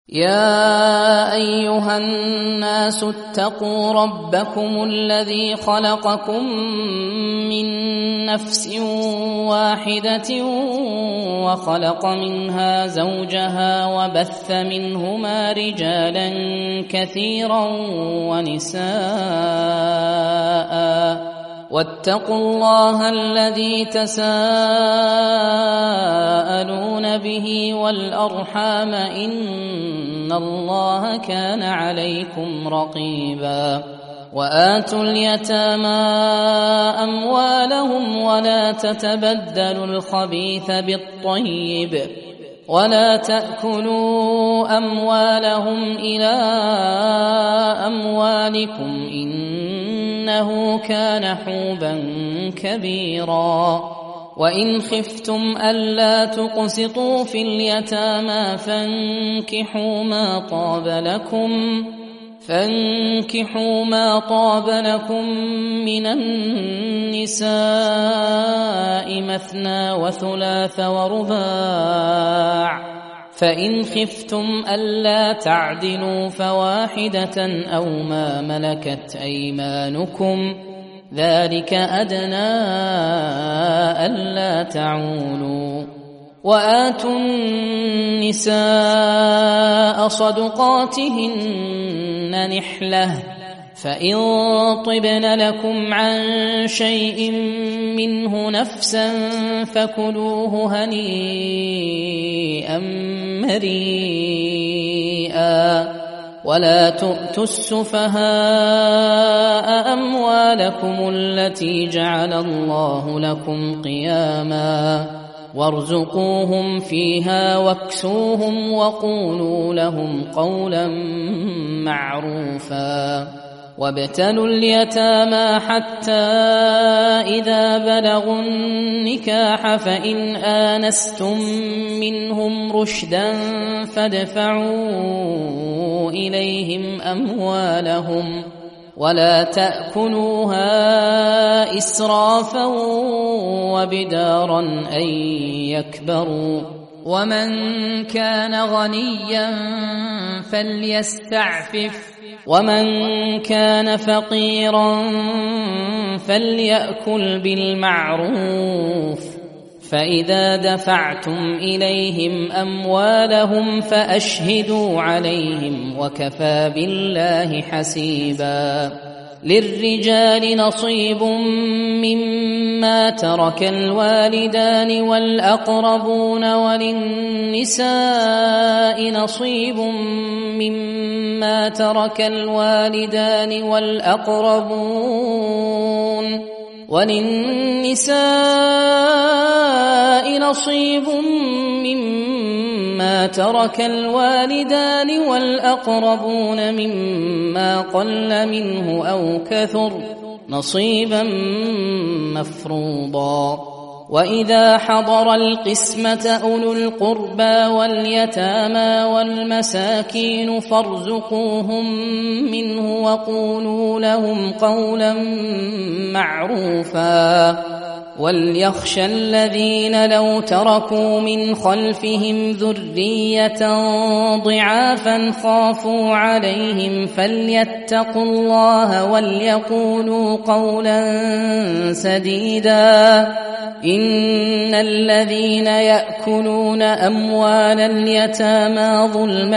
يا أيها الناس اتقوا ربكم الذي خلقكم من نفس واحدة وخلق منها زوجها وبث منهما رجالا كثيرا ونساء واتقوا الله الذي تساءلون به والأرحام إن الله كان عليكم رقيبا وآتوا اليتامى أموالهم ولا تتبدلوا الخبيث بالطيب ولا تأكلوا أموالهم إلى أموالكم إنه كان حوبا كبيرا وإن خفتم ألا تقسطوا في اليتامى فانكحوا ما طاب لكم من النساء مثنى وثلاث ورباع فإن خفتم ألا تعدلوا فواحدة أو ما ملكت أيمانكم ذلك أدنى ألا تعولوا وآتوا النساء صدقاتهن نحلة فإن طبن لكم عن شيء منه نفسا فكلوه هنيئا مريئا ولا تؤتوا السفهاء أموالكم التي جعل الله لكم قياما وارزقوهم فيها واكسوهم وقولوا لهم قولا معروفا وابتلوا اليتامى حتى إذا بلغوا النكاح فإن آنستم منهم رشدا فادفعوا إليهم أموالهم ولا تأكلوها إسرافا وبدارا أن يكبروا ومن كان غنيا فليستعفف ومن كان فقيرا فليأكل بالمعروف فإذا دفعتم إليهم أموالهم فأشهدوا عليهم وكفى بالله حسيبا للرجال نصيب مما ترك الوالدان والأقربون وللنساء نصيب مما ترك الوالدان والأقربون مما قل منه أو كثر نصيبا مفروضا وإذا حضر القسمة أولو القربى واليتامى والمساكين فارزقوهم منه وقولوا لهم قولا معروفا وليخشى الذين لو تركوا من خلفهم ذرية ضعافا خافوا عليهم فليتقوا الله وليقولوا قولا سديدا إن الذين يأكلون أموال اليتامى ظلما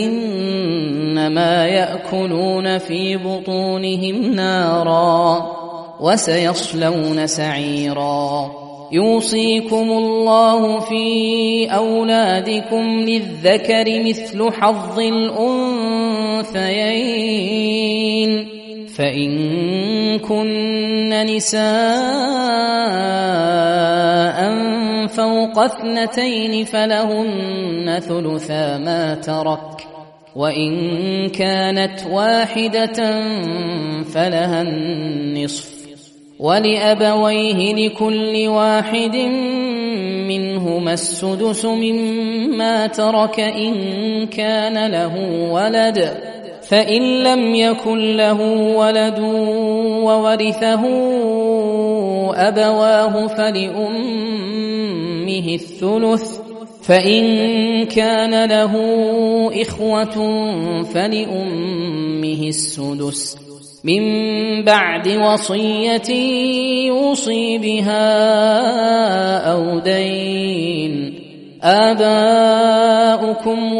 إنما يأكلون في بطونهم نارا وسيصلون سعيرا يوصيكم الله في أولادكم للذكر مثل حظ الأنثيين فإن كن نساء فوق 2 فلهن ثلثا ما ترك وإن كانت واحدة فلها النصف ولأبويه لكل واحد منهما السدس مما ترك إن كان له ولد فإن لم يكن له ولد وورثه أبواه فلأمه الثلث فإن كان له إخوة فلأمه السدس من بعد وصية يوصي بها أو دين. آباؤكم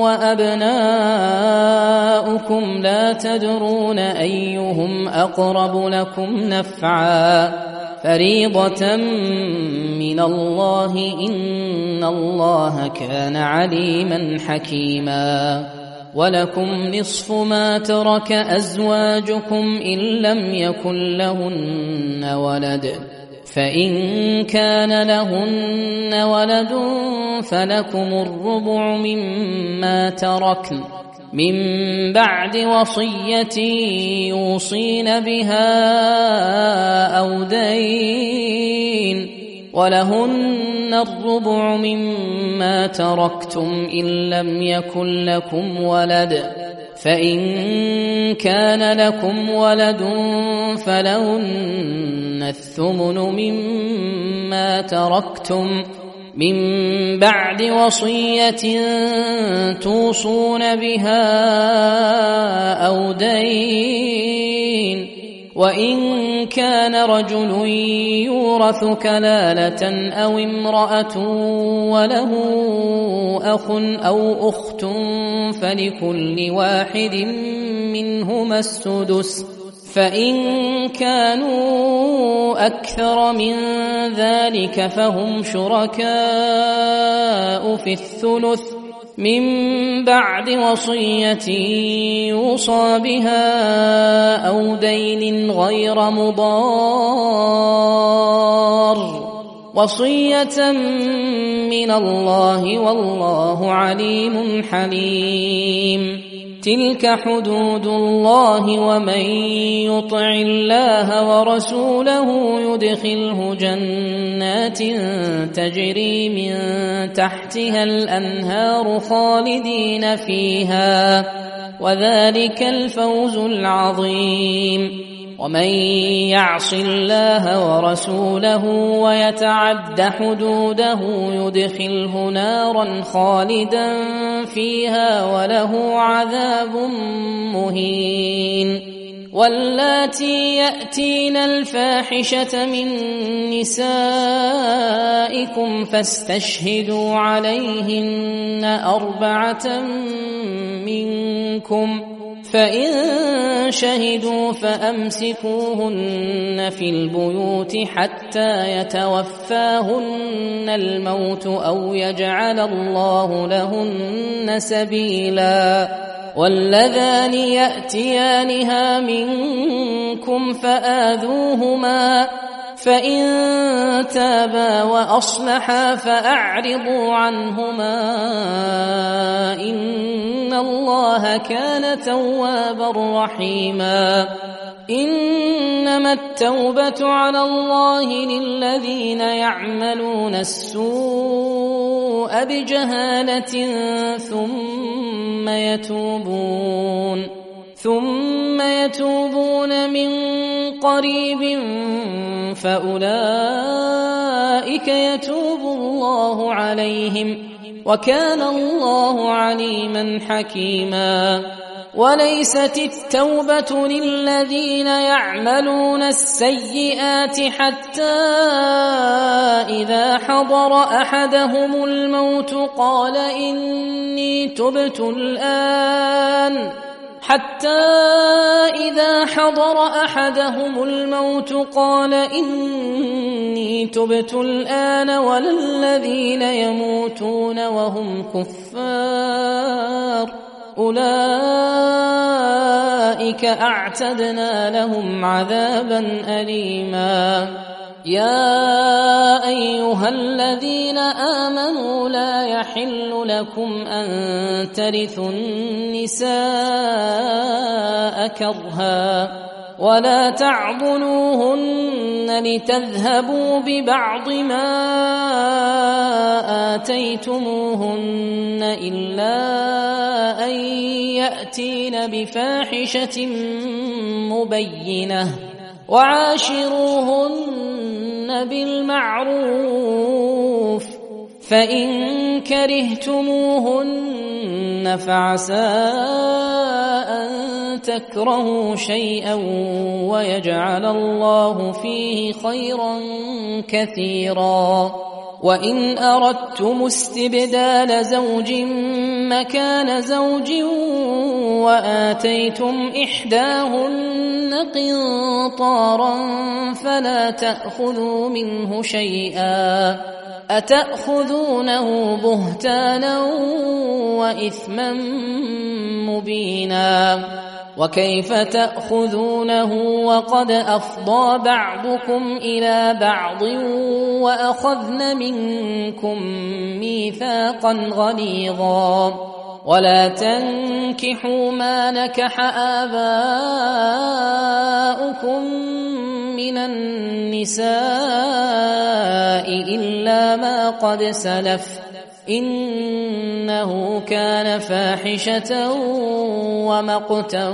وأبناؤكم لا تدرون أيهم أقرب لكم نفعا فريضة من الله إن الله كان عليما حكيما. ولكم نصف ما ترك أزواجكم إن لم يكن لهن ولد فإن كان لهن ولد فلكم الربع مما تركن من بعد وصية يوصين بها أو دين. ولهن الربع مما تركتم إن لم يكن لكم ولد فإن كان لكم ولد فلهن الثمن مما تركتم من بعد وصية توصون بها أو دين. وإن كان رجل يورث كلالة أو امرأة وله أخ أو أخت فلكل واحد منهما السدس فإن كانوا أكثر من ذلك فهم شركاء في الثلث من بعد وصية يوصى بها أو دين غير مضار وصية من الله والله عليم حليم. تلك حدود الله ومن يطع الله ورسوله يدخله جنات تجري من تحتها الأنهار خالدين فيها وذلك الفوز العظيم. ومن يعص الله ورسوله ويتعد حدوده يدخله نارا خالدا فيها وله عذاب مهين. واللاتي يأتين الفاحشة من نسائكم فاستشهدوا عليهن 4 منكم فإن شهدوا فأمسكوهن في البيوت حتى يتوفاهن الموت أو يجعل الله لهن سبيلا. واللذان يأتيانها منكم فآذوهما فإن تابا وأصلحا فأعرضوا عنهما إن الله كان توابا رحيما. إنما التوبة على الله للذين يعملون السوء بجهالة ثم يتوبون من قريب فأولئك يتوب الله عليهم وكان الله عليما حكيما. وليست التوبة للذين يعملون السيئات حتى إذا حضر أحدهم الموت قال إني تبت الآن ولا الذين يموتون وهم كفار أولئك أعتدنا لهم عذابا أليما. يا أيها الذين آمنوا لا يحل لكم أن ترثوا النساء كرها ولا تعضلوهن لتذهبوا ببعض ما آتيتموهن إلا أن يأتين بفاحشة مبينة وعاشروهن بالمعروف فإن كرهتموهن فعسى أن تكرهوا شيئا ويجعل الله فيه خيرا كثيرا. وإن أردتم استبدال زوج مكان زوج وآتيتم إحداهن قنطارا فلا تأخذوا منه شيئا أتأخذونه بهتانا وإثما مبينا. وكيف تأخذونه وقد أفضى بعضكم إلى بعض وأخذن منكم ميثاقا غليظا. ولا تنكحوا ما نكح آباؤكم من النساء إلا ما قد سلف إنه كان فاحشة ومقتا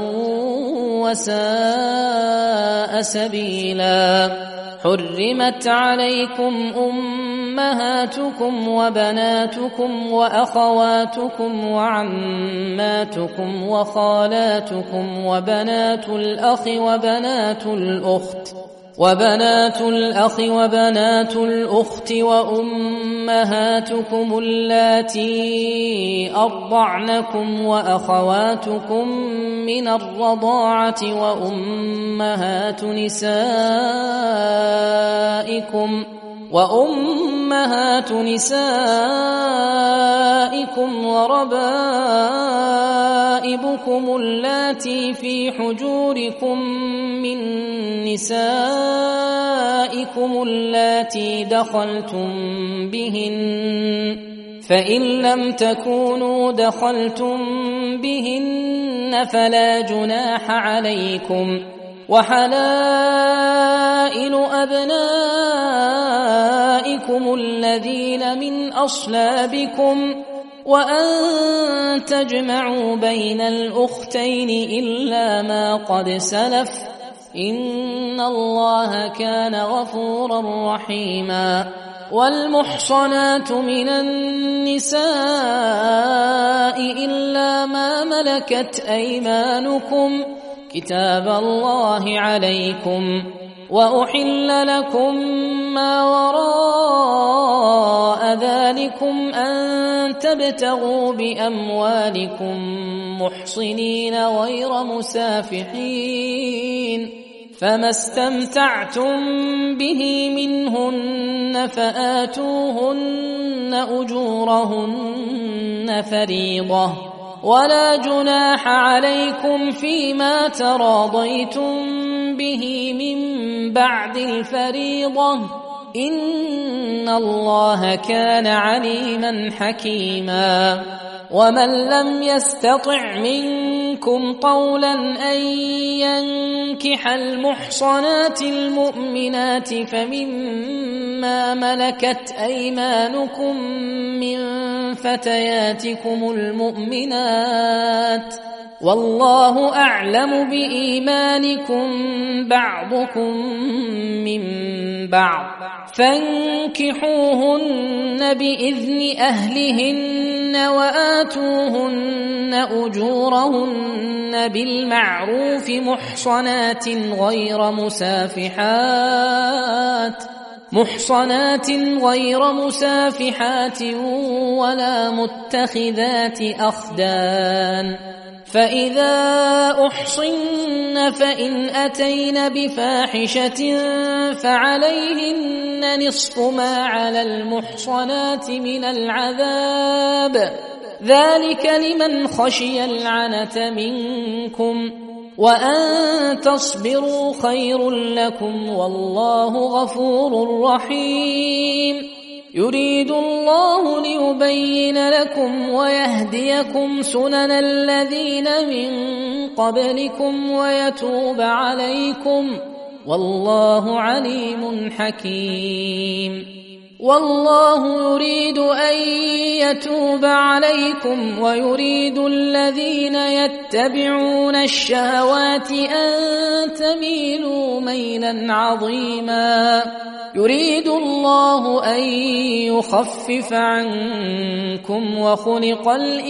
وساء سبيلا. حرمت عليكم أمهاتكم وبناتكم وأخواتكم وعماتكم وخالاتكم وبنات الأخ وبنات الأخت وأمهاتكم اللاتي أرضعنكم وأخواتكم من الرضاعة وأمهات نسائكم وربائبكم اللاتي في حجوركم من نسائكم اللاتي دخلتم بهن فإن لم تكونوا دخلتم بهن فلا جناح عليكم. وحلائل أبنائكم الذين من أصلابكم وأن تجمعوا بين الأختين إلا ما قد سلف إن الله كان غفورا رحيما. والمحصنات من النساء إلا ما ملكت أيمانكم كتاب الله عليكم. وأحل لكم ما وراء ذلكم أن تبتغوا بأموالكم محصنين غير مسافحين فما استمتعتم به منهن فآتوهن أجورهن فريضة. ولا جناح عليكم فيما تراضيتم به من بعد الفريضة إن الله كان عليما حكيما. ومن لم يستطع منكم طولا أن ينكح المحصنات المؤمنات فمما ملكت أيمانكم من فتياتكم المؤمنات والله أعلم بإيمانكم بعضكم من بعض فانكحوهن بإذن أهلهن وآتوهن أجورهن بالمعروف محصنات غير مسافحات ولا متخذات أخدان. فإذا أحصن فإن أتين بفاحشة فعليهن نصف ما على المحصنات من العذاب ذلك لمن خشي العنة منكم وأن تصبروا خير لكم والله غفور رحيم. يريد الله ليبين لكم ويهديكم سنن الذين من قبلكم ويتوب عليكم والله عليم حكيم. والله يريد أن يتوب عليكم ويريد الذين يتبعون الشهوات أن تميلوا ميلا عظيما. يريد الله أن يخفف عنكم وخلق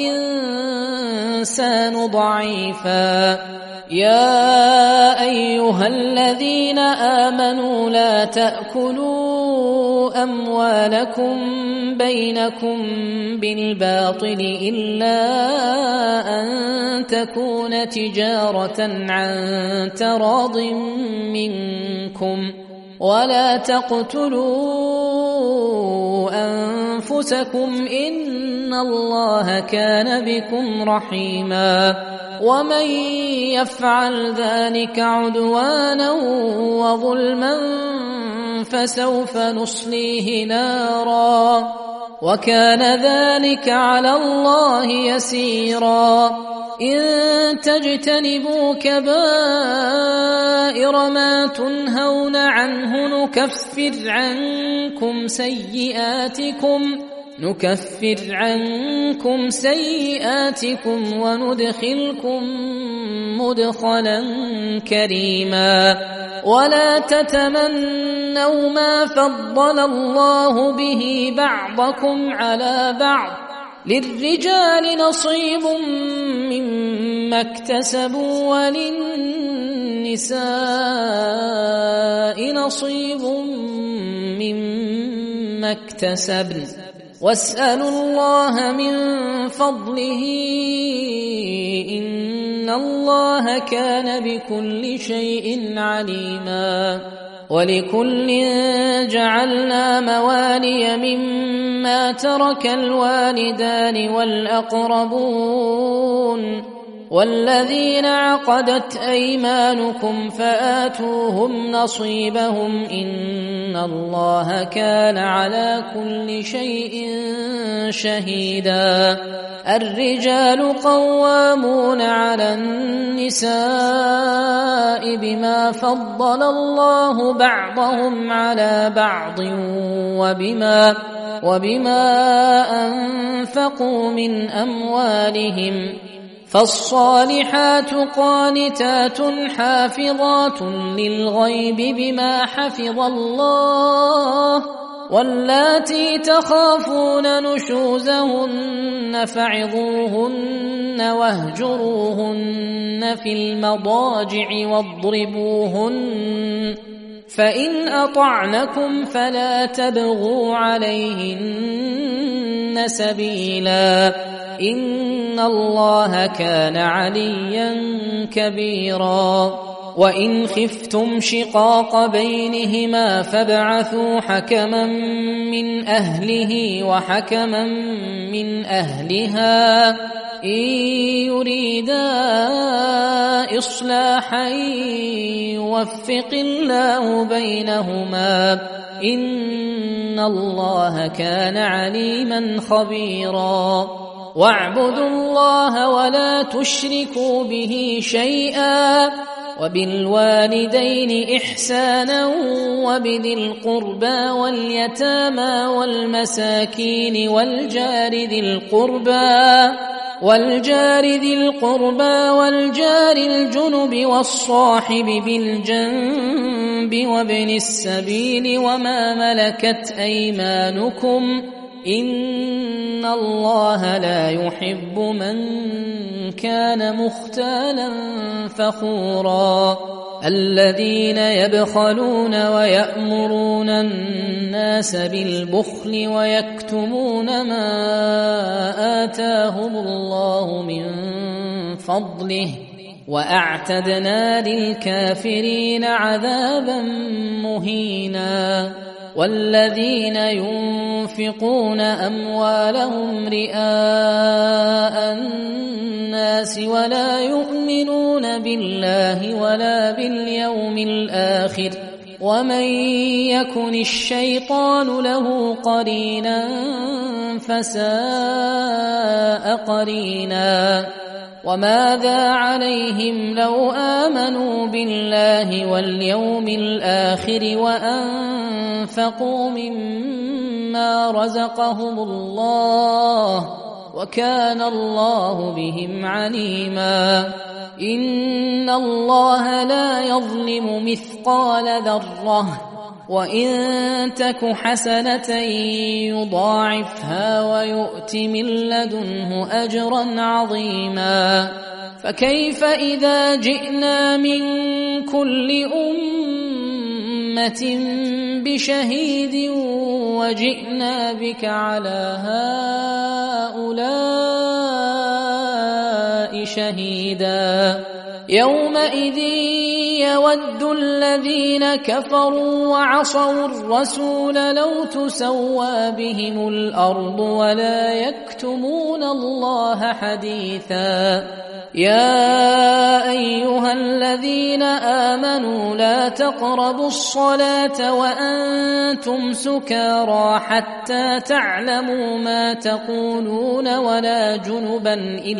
الإنسان ضعيفا. يا أيها الذين آمنوا لا تأكلوا أموالكم بينكم بالباطل إلا أن تكون تجارة عن تراض منكم، ولا تقتلوا أنفسكم إن الله كان بكم رحيما. ومن يفعل ذلك عدوانا وظلما فسوف نصليه نارا، وكان ذلك على الله يسيرا. إن تجتنبوا كبائر ما تنهون عنه نكفر عنكم سيئاتكم وندخلكم مدخلا كريما. ولا تتمنوا ما فضل الله به بعضكم على بعض، للرجال نصيب مما اكتسبوا وللنساء نصيب مما اكتسبن، واسألوا الله من فضله إن الله كان بكل شيء عليما. ولكل جعلنا موالي مما ترك الوالدان والأقربون والذين عقدت أيمانكم فآتوهم نصيبهم إن الله كان على كل شيء شهيدا. الرجال قوامون على النساء بما فضل الله بعضهم على بعض وبما أنفقوا من أموالهم. فالصالحات قانتات حافظات للغيب بما حفظ الله، واللاتي تخافون نشوزهن فعظوهن واهجروهن في المضاجع واضربوهن، فإن أطعنكم فلا تبغوا عليهن سبيلا، إن الله كان عليا كبيرا. وإن خفتم شقاق بينهما فابعثوا حكما من أهله وحكما من أهلها إن يريدا إصلاحا يوفق الله بينهما إن الله كان عليما خبيرا. واعبدوا الله ولا تشركوا به شيئا، وبالوالدين إحسانا وبذي القربى واليتامى والمساكين والجار ذي القربى والجار الجنب والصاحب بالجنب وابن السبيل وما ملكت أيمانكم إن الله لا يحب من كان مختالا فخورا. الذين يبخلون ويأمرون الناس بالبخل ويكتمون ما آتاهم الله من فضله وأعتدنا للكافرين عذابا مهينا. والذين ينفقون أموالهم رئاء الناس ولا يؤمنون بالله ولا باليوم الآخر ومن يكن الشيطان له قرينا فساء قرينا. وماذا عليهم لو آمنوا بالله واليوم الآخر وأنفقوا مما رزقهم الله وكان الله بهم عليما. إن الله لا يظلم مثقال ذرة وإن تك حسنة يضاعفها ويؤت من لدنه أجرا عظيما فكيف إذا جئنا من كل أمة بشهيد وجئنا بك على هؤلاء شهيدا يومئذ يود الذين كفروا وعصوا الرسول لو تسوى بهم الأرض ولا يكتمون الله حديثا يا أيها الذين آمنوا لا تقربوا الصلاة وأنتم سكارى حتى تعلموا ما تقولون ولا جنبا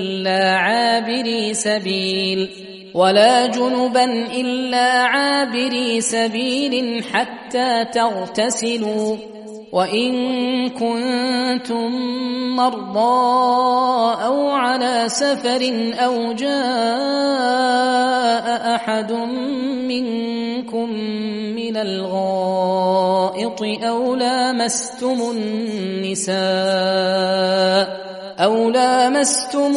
إلا عابري سبيل حتى تغتسلوا وإن كنتم مرضى أو على سفر أو جاء أحد منكم من الغائط أو لامستم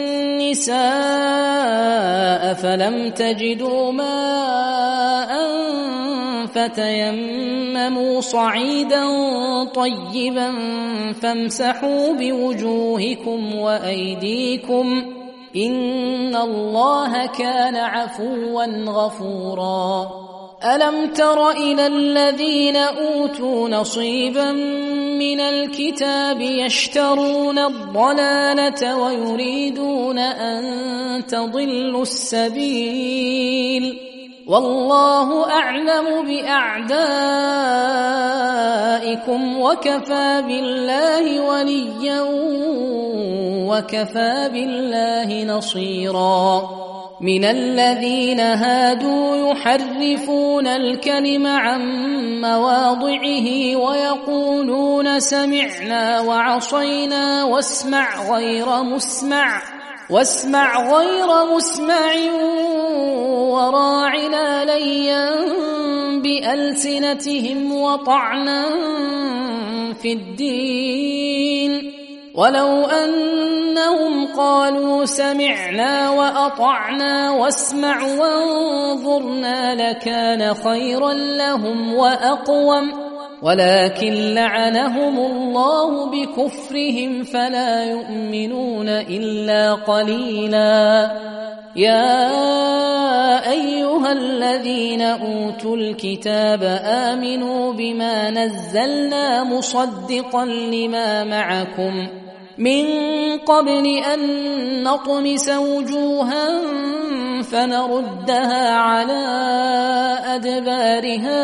النساء فلم تجدوا ماء فتيمموا صعيدا طيبا فامسحوا بوجوهكم وأيديكم إن الله كان عفوا غفورا ألم تر إلى الذين أوتوا نصيبا من الكتاب يشترون الضلالة ويريدون أن تضلوا السبيل والله أعلم بأعدائكم وكفى بالله وليا وكفى بالله نصيرا من الذين هادوا يحرفون الكلم عن مواضعه ويقولون سمعنا وعصينا واسمع غير مسمع وراعنا ليا بألسنتهم وطعنا في الدين ولو أنهم قالوا سمعنا وأطعنا واسمع وانظرنا لكان خيرا لهم وأقوم ولكن لعنهم الله بكفرهم فلا يؤمنون إلا قليلا يا أيها الذين أوتوا الكتاب آمنوا بما نزلنا مصدقا لما معكم من قبل أن نطمس وجوها فنردها على أدبارها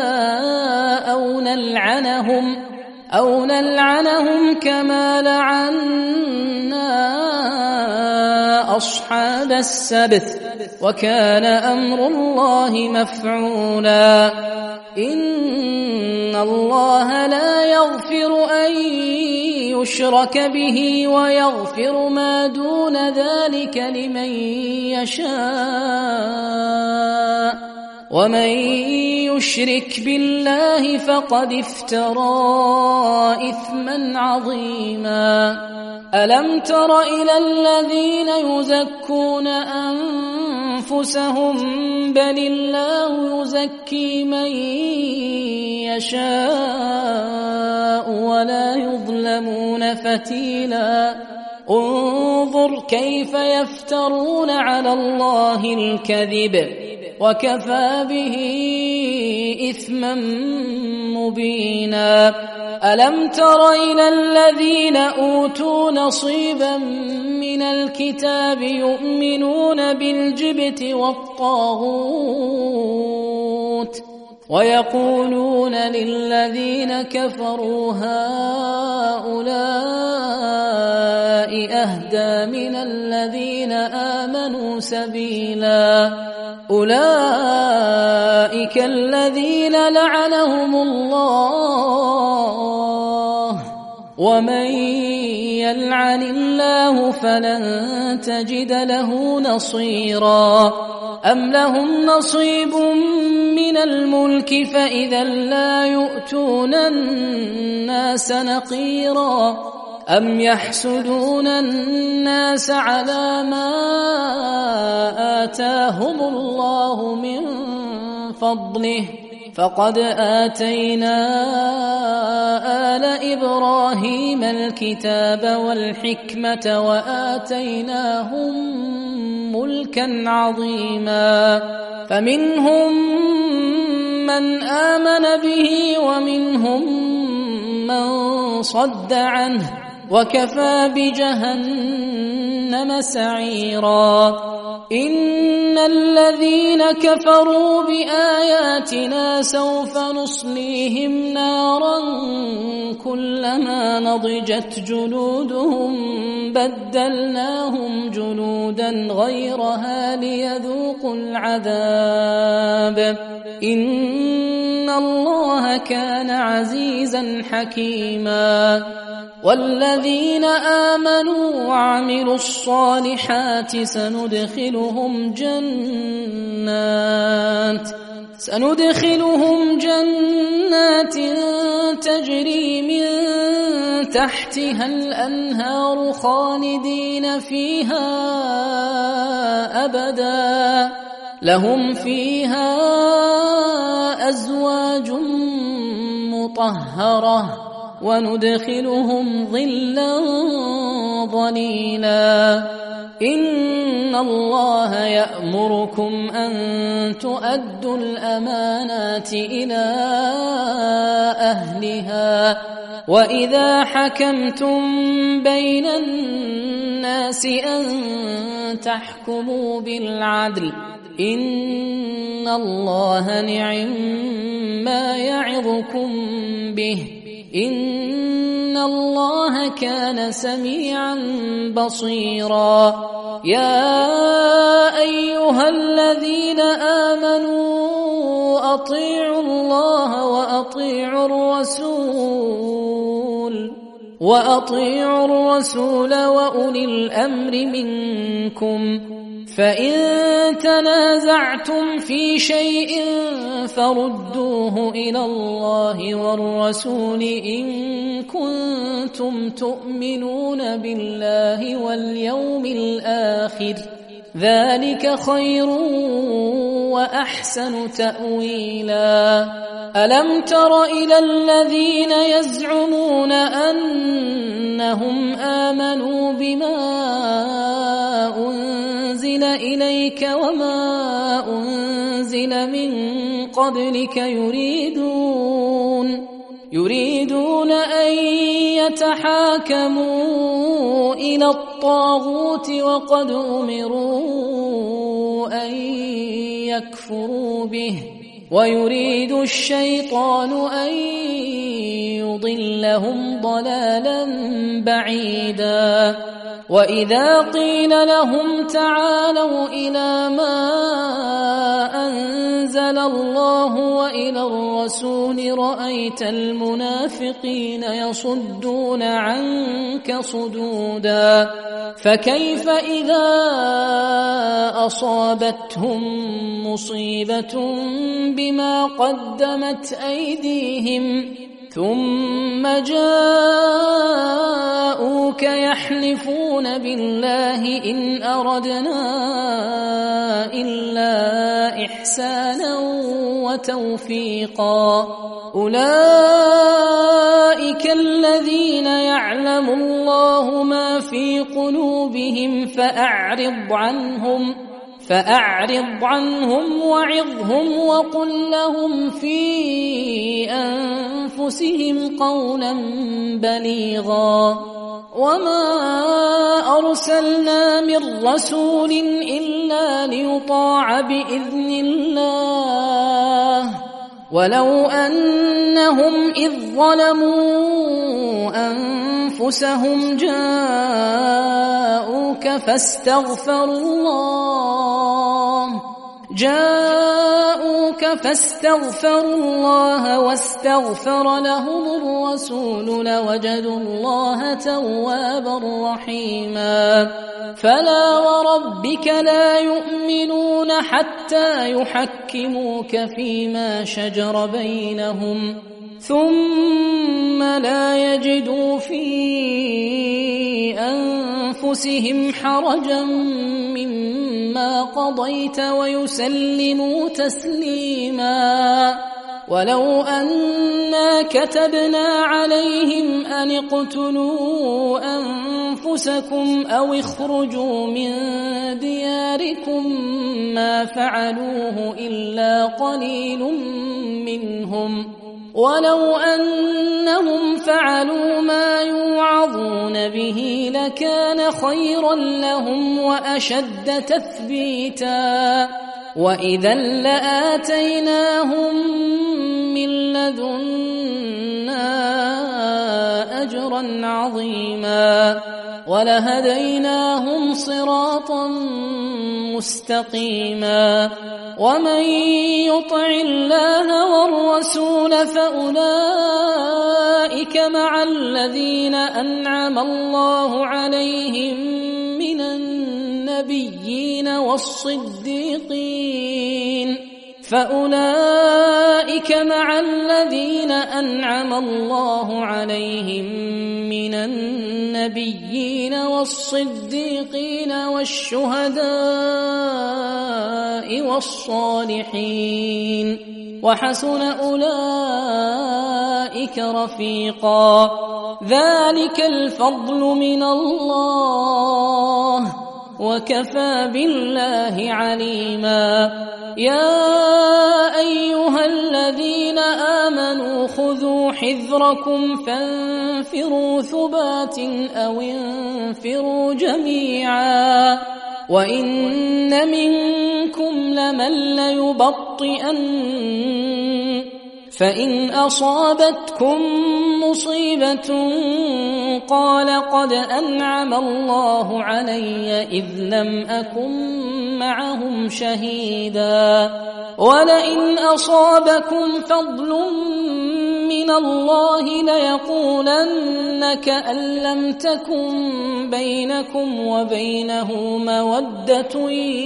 أو نلعنهم كما لعنا أصحاب السبت وكان أمر الله مفعولا إن الله لا يغفر أن يشرك به ويغفر ما دون ذلك لمن يشاء ومن يشرك بالله فقد افترى إثما عظيما ألم تر إلى الذين يزكون أنفسهم بل الله يزكي من يشاء ولا يظلمون فتيلا انظر كيف يفترون على الله الكذب وكفى به إثما مبينا ألم تر إلى الذين أوتوا نصيبا من الكتاب يؤمنون بالجبت والطاغوت ويقولون للذين كفروا هؤلاء أهدى من الذين آمنوا سبيلا أولئك الذين لعنهم الله ومن يلعن الله فلن تجد له نصيرا أم لهم نصيب من الملك فإذا لا يؤتون الناس نقيرا أم يحسدون الناس على ما آتاهم الله من فضله فقد آتينا آل إبراهيم الكتاب والحكمة وآتيناهم ملكا عظيما فمنهم من آمن به ومنهم من صد عنه وكفى بجهنم سعيرا إن الذين كفروا بآياتنا سوف نصليهم نارا كلما نضجت جلودهم بدلناهم جلودا غيرها ليذوقوا العذاب إن الله كان عزيزا حكيما والذين آمنوا وعملوا الصالحات سندخلهم جنات تجري من تحتها الأنهار خالدين فيها أبدا لهم فيها أزواج مطهرة وندخلهم ظلا ظليلا إن الله يأمركم أن تؤدوا الأمانات إلى أهلها وإذا حكمتم بين الناس أن تحكموا بالعدل إن الله نعم ما يعظكم به إن الله كان سميعا بصيرا يا أيها الذين آمنوا أطيعوا الله وأطيعوا الرسول وأولي الأمر منكم فإن تنازعتم في شيء فردوه إلى الله والرسول إن كنتم تؤمنون بالله واليوم الآخر ذلك خير وأحسن تأويلا ألم تر إلى الذين يزعمون أنهم آمنوا بما أنزل إليك وما أنزل من قبلك يريدون أن يتحاكموا إلى الطاغوت وقد أمروا أن يكفروا به ويريد الشيطان أن يضلهم ضلالا بعيدا وإذا قيل لهم تعالوا إلى ما أنزل الله وإلى الرسول رأيت المنافقين يصدون عنك صدودا فكيف إذا أصابتهم مصيبة بما قدمت أيديهم ثم جاءوك يحلفون بالله إن أردنا إلا إحسانا وتوفيقا أولئك الذين يعلم الله ما في قلوبهم فأعرض عنهم وعظهم وقل لهم في أنفسهم قولا بليغا وما أرسلنا من رسول إلا ليطاع بإذن الله ولو أنهم إذ ظلموا أنفسهم جاءوك فاستغفروا الله جاءوك فاستغفروا الله واستغفر لهم الرسول لوجدوا الله توابا رحيما فلا وربك لا يؤمنون حتى يحكموك فيما شجر بينهم ثم لا يجدوا في أنفسهم حرجا مما قضيت ويسلموا تسليما ولو أنا كتبنا عليهم أن اقتلوا أنفسكم أو اخرجوا من دياركم ما فعلوه إلا قليل منهم ولو أنهم فعلوا ما يوعظون به لكان خيرا لهم وأشد تثبيتا وإذا لآتيناهم من لدنا أجرا عظيما ولهديناهم صراطا مستقيما ومن يطع الله والرسول فأولئك مع الذين أنعم الله عليهم من النبيين والصديقين فأولئك مع الذين أنعم الله عليهم من النبيين والصديقين والشهداء والصالحين وحسن أولئك رفيقا ذلك الفضل من الله وكفى بالله عليما يا أيها الذين آمنوا خذوا حذركم فانفروا ثبات أو انفروا جميعا وإن منكم لمن ليبطئن فإن أصابتكم مصيبة قال قد أنعم الله علي إذ لم أكن معهم شهيدا ولئن أصابكم فضل من الله ليقولن كأن لم تكن بينكم وبينه مودة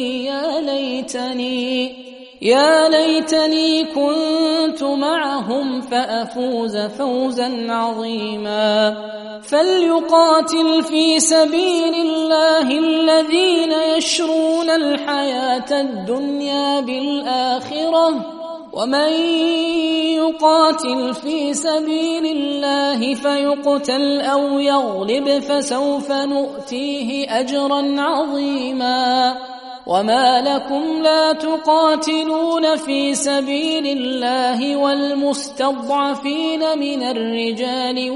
يا ليتني كنت معهم فأفوز فوزا عظيما فليقاتل في سبيل الله الذين يشرون الحياة الدنيا بالآخرة ومن يقاتل في سبيل الله فيقتل أو يغلب فسوف نؤتيه أجرا عظيما وما لكم لا تقاتلون في سبيل الله والمستضعفين من الرجال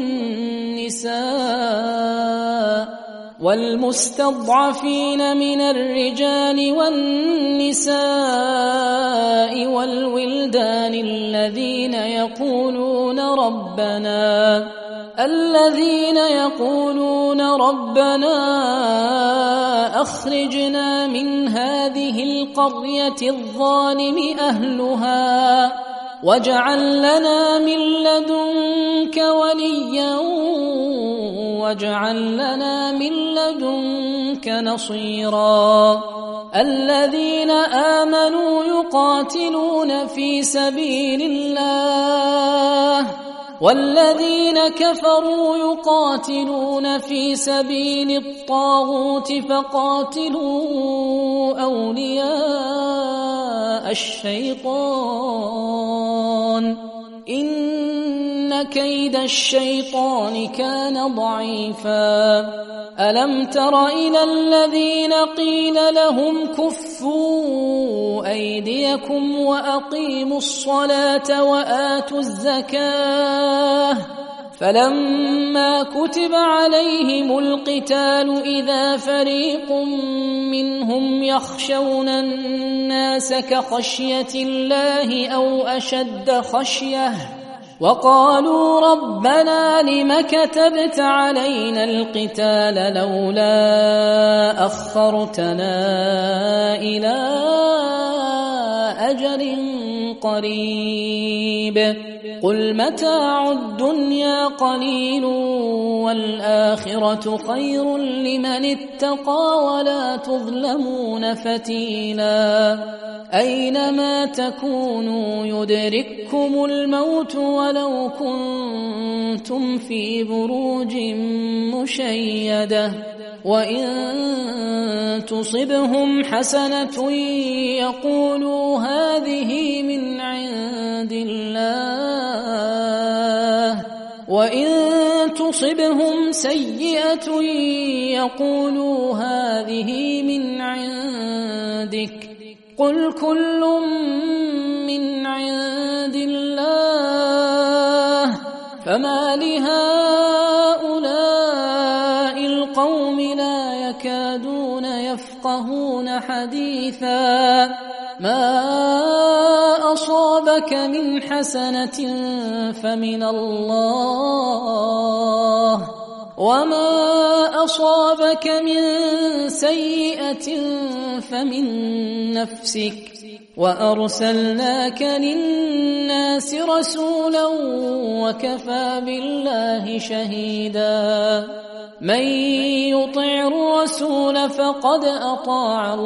والنساء والولدان الذين يقولون ربنا أخرجنا من هذه القرية الظالم أهلها واجعل لنا من لدنك وليا واجعل لنا من لدنك نصيرا الذين آمنوا يقاتلون في سبيل الله والذين كفروا يقاتلون في سبيل الطاغوت فقاتلوا أولياء الشيطان إن كيد الشيطان كان ضعيفا ألم تر إلى الذين قيل لهم كفوا أيديكم وأقيموا الصلاة وآتوا الزكاة فلما كتب عليهم القتال إذا فريق منهم يخشون الناس كخشية الله أو أشد خشية وقالوا ربنا لم كتبت علينا القتال لولا أخرتنا إلى أجل قريب قل متاع الدنيا قليل والآخرة خير لمن اتقى ولا تظلمون فتيلا أينما تكونوا يدرككم الموت ولو كنتم في بروج مشيدة وإن تصبهم حسنة يقولوا هذه من عند الله وإن تصبهم سيئة يقولوا هذه من عندك قل كل من عند الله فما لهؤلاء القوم لا يكادون يفقهون حديثا ما أصابك من حسنة فمن الله وما أصابك من سيئة فمن نفسك وأرسلناك للناس رسولا وكفى بالله شهيدا من يطع الرسول فقد أطاع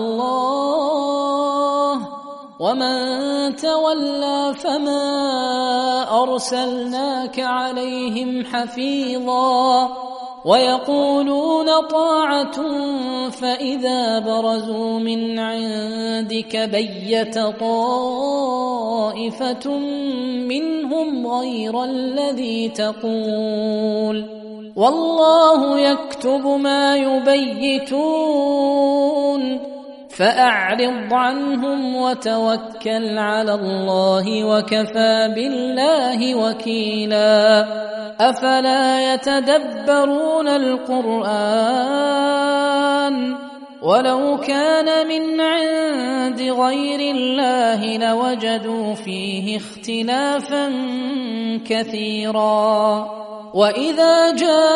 الله ومن تولى فما أرسلناك عليهم حفيظا ويقولون طاعة فإذا برزوا من عندك بيت طائفة منهم غير الذي تقول والله يكتب ما يبيتون فأعرض عنهم وتوكل على الله وكفى بالله وكيلا أفلا يتدبرون القرآن ولو كان من عند غير الله لوجدوا فيه اختلافا كثيرا وإذا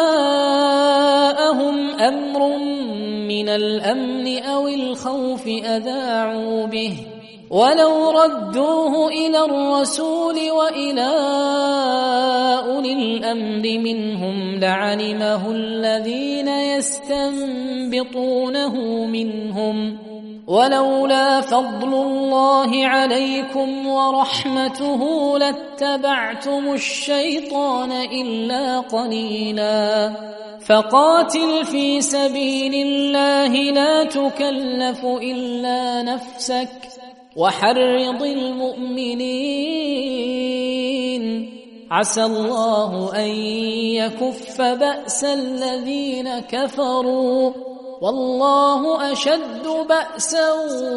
جاءهم أمر من الأمن أو الخوف أذاعوا به ولو ردوه إلى الرسول وإلى أولي الأمر منهم لعلمه الذين يستنبطونه منهم ولولا فضل الله عليكم ورحمته لاتبعتم الشيطان إلا قليلا فقاتل في سبيل الله لا تكلف إلا نفسك وحرض المؤمنين عسى الله أن يكف بأس الذين كفروا والله أشد بأسا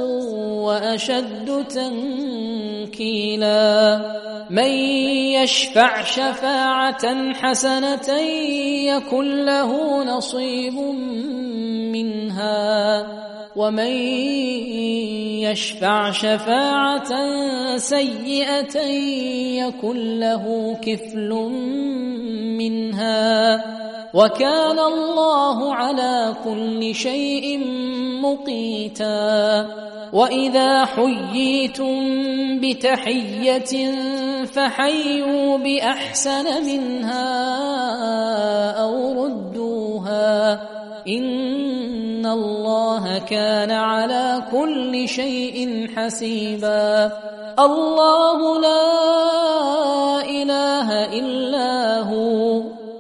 وأشد تنكيلا من يشفع شفاعة حسنة يكن له نصيب منها ومن يشفع شفاعة سيئة يكن له كفل منها وكان الله على كل شيء مقيتا وإذا حييتم بتحية فحيوا بأحسن منها أو ردوها إن الله كان على كل شيء حسيبا الله لا إله إلا هو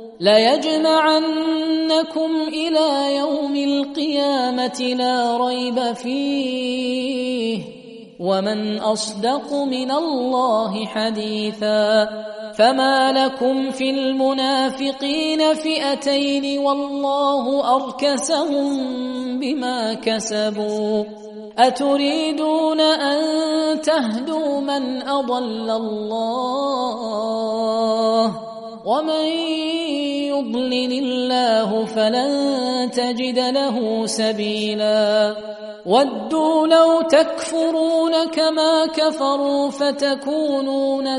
ليجمعنكم إلى يوم القيامة لا ريب فيه ومن أصدق من الله حديثا فما لكم في المنافقين فئتين والله أركسهم بما كسبوا أتريدون أن تهدوا من أضل الله ومن يضلل الله فلن تجد له سبيلا ودوا لو تكفرون كما كفروا فتكونون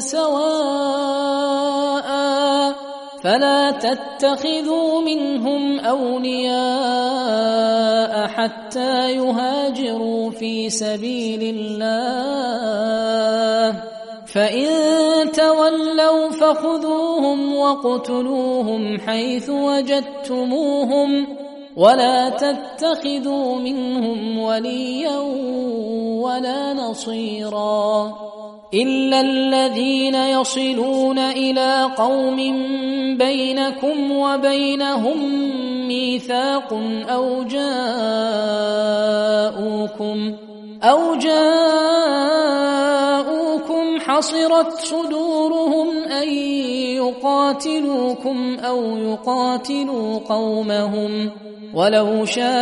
سواء فلا تتخذوا منهم أولياء حتى يهاجروا في في سبيل الله فإن تولوا فخذوهم واقتلوهم حيث وجدتموهم ولا تتخذوا منهم وليا ولا نصيرا إلا الذين يصلون إلى قوم بينكم وبينهم ميثاق أو جاءوكم حصرت صدورهم أن يقاتلوكم أو يقاتلوا قومهم ولو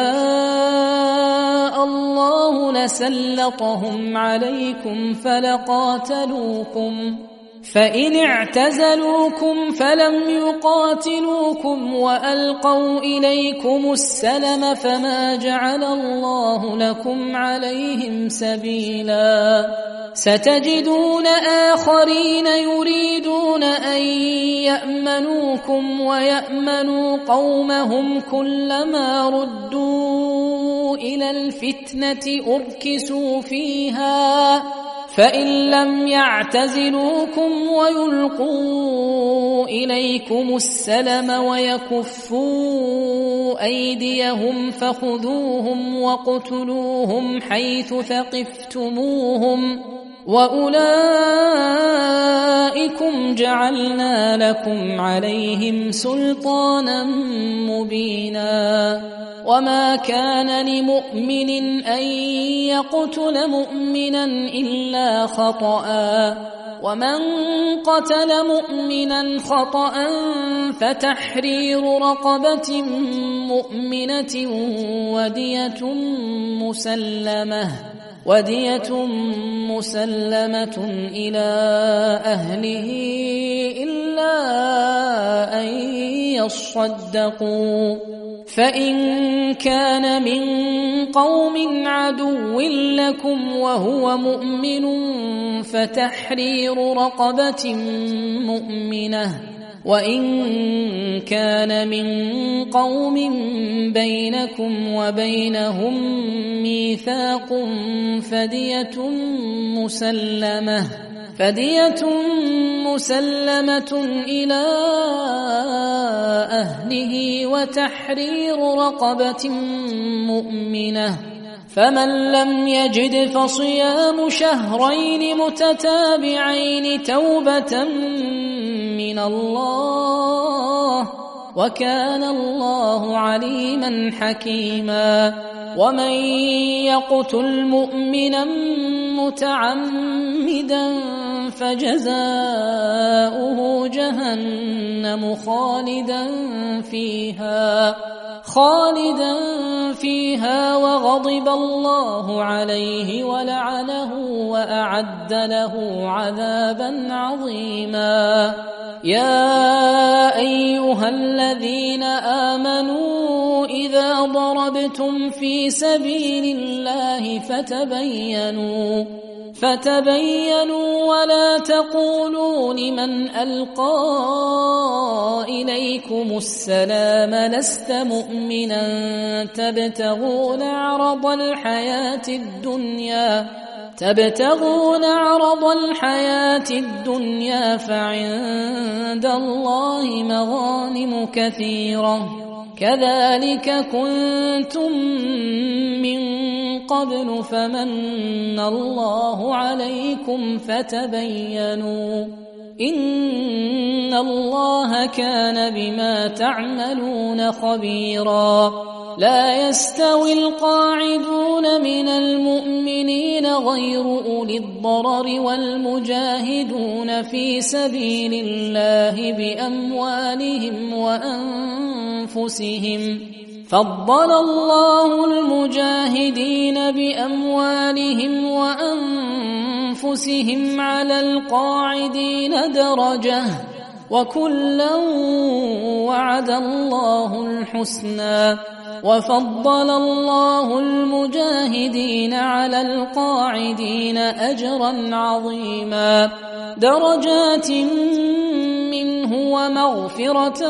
شاء الله لسلطهم عليكم فلقاتلوكم فإن اعتزلوكم فلم يقاتلوكم وألقوا إليكم السلم فما جعل الله لكم عليهم سبيلا ستجدون آخرين يريدون أن يأمنوكم ويأمنوا قومهم كلما ردوا إلى الفتنة أركسوا فيها فإن لم يعتزلوكم ويلقوا إليكم السلم ويكفوا أيديهم فخذوهم واقتلوهم حيث ثقفتموهم وأولئكم جعلنا لكم عليهم سلطانا مبينا وما كان لمؤمن أن يقتل مؤمنا إلا خطأ ومن قتل مؤمنا خطأ فتحرير رقبة مؤمنة ودية مسلمة إلى أهله إلا أن يصدقوا فإن كان من قوم عدو لكم وهو مؤمن فتحرير رقبة مؤمنة وإن كان من قوم بينكم وبينهم ميثاق فدية مسلمة إلى أهله وتحرير رقبة مؤمنة فمن لم يجد فصيام شهرين متتابعين توبة من الله وكان الله عليما حكيما ومن يقتل مؤمنا متعمدا فجزاؤه جهنم خالدا فيها وغضب الله عليه ولعنه وأعد له عذابا عظيما يا أيها الذين آمنوا إذا ضربتم في سبيل الله فتبينوا ولا تقولوا لمن ألقى إليكم السلام لست مؤمنا تبتغون عرض الحياة الدنيا فعند الله مغانم كثيرة كذلك كنتم من قبل فمن الله عليكم فتبينوا إن الله كان بما تعملون خبيرا لا يستوي القاعدون من المؤمنين غير أولي الضرر والمجاهدون في سبيل الله بأموالهم وأنفسهم فضل الله المجاهدين بأموالهم وأنفسهم على القاعدين درجة وكلا وعد الله الحسنى وفضل الله المجاهدين على القاعدين أجرا عظيما درجات منه ومغفرة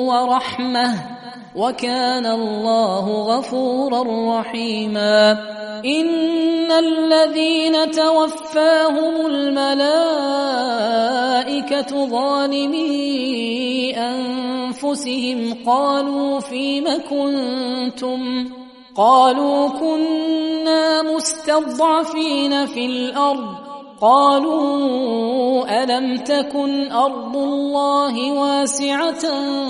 ورحمة وكان الله غفورا رحيما إن الذين توفاهم الملائكة ظالمي أنفسهم قالوا فيم كنتم قالوا كنا مستضعفين في الأرض قالوا ألم تكن أرض الله واسعة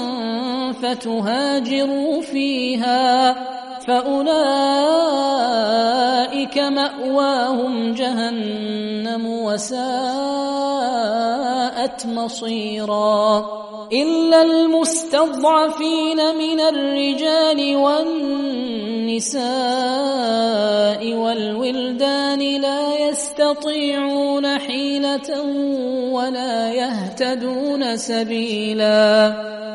فتهاجروا فيها فأولئك مأواهم جهنم وساءت مصيرا إلا المستضعفين من الرجال والنساء والولدان لا يستطيعون حيلة ولا يهتدون سبيلا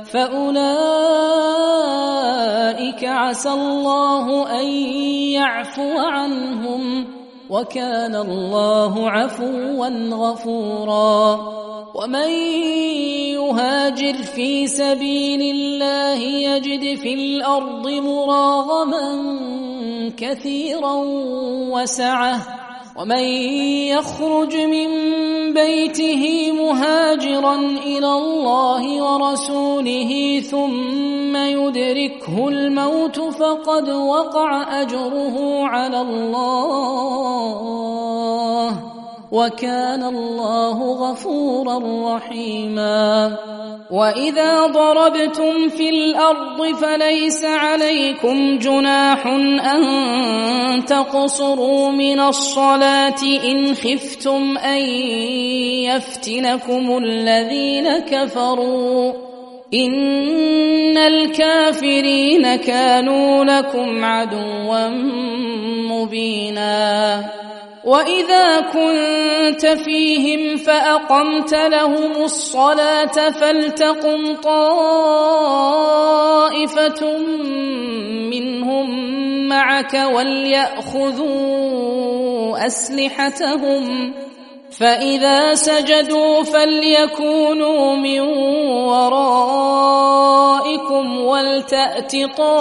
فأولئك عسى الله أن يعفو عنهم وكان الله عفوا غفورا ومن يهاجر في سبيل الله يجد في الأرض مراغما كثيرا وسعة ومن يخرج من بيته مهاجرا إلى الله ورسوله ثم يدركه الموت فقد وقع أجره على الله وكان الله غفورا رحيما وإذا ضربتم في الأرض فليس عليكم جناح أن تقصروا من الصلاة إن خفتم أن يفتنكم الذين كفروا إن الكافرين كانوا لكم عدوا مبينا وإذا كنت فيهم فأقمت لهم الصلاة فلتقم طائفة منهم معك وليأخذوا أسلحتهم فإذا سجدوا فليكونوا من ورائكم ولتأت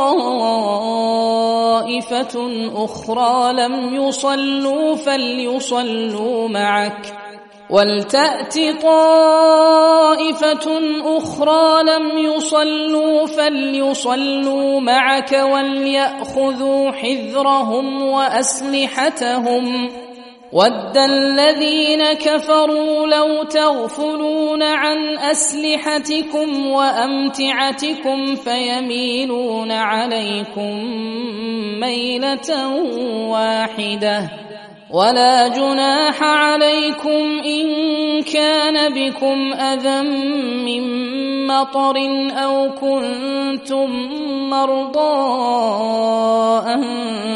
طائفة أخرى لم يصلوا فليصلوا معك ولتأت طائفة أخرى لم يصلوا فليصلوا معك وليأخذوا حذرهم وأسلحتهم ود الذين كفروا لو تغفلون عن أسلحتكم وأمتعتكم فيميلون عليكم ميلة واحدة ولا جناح عليكم إن كان بكم أذى من مطر أو كنتم مرضى أن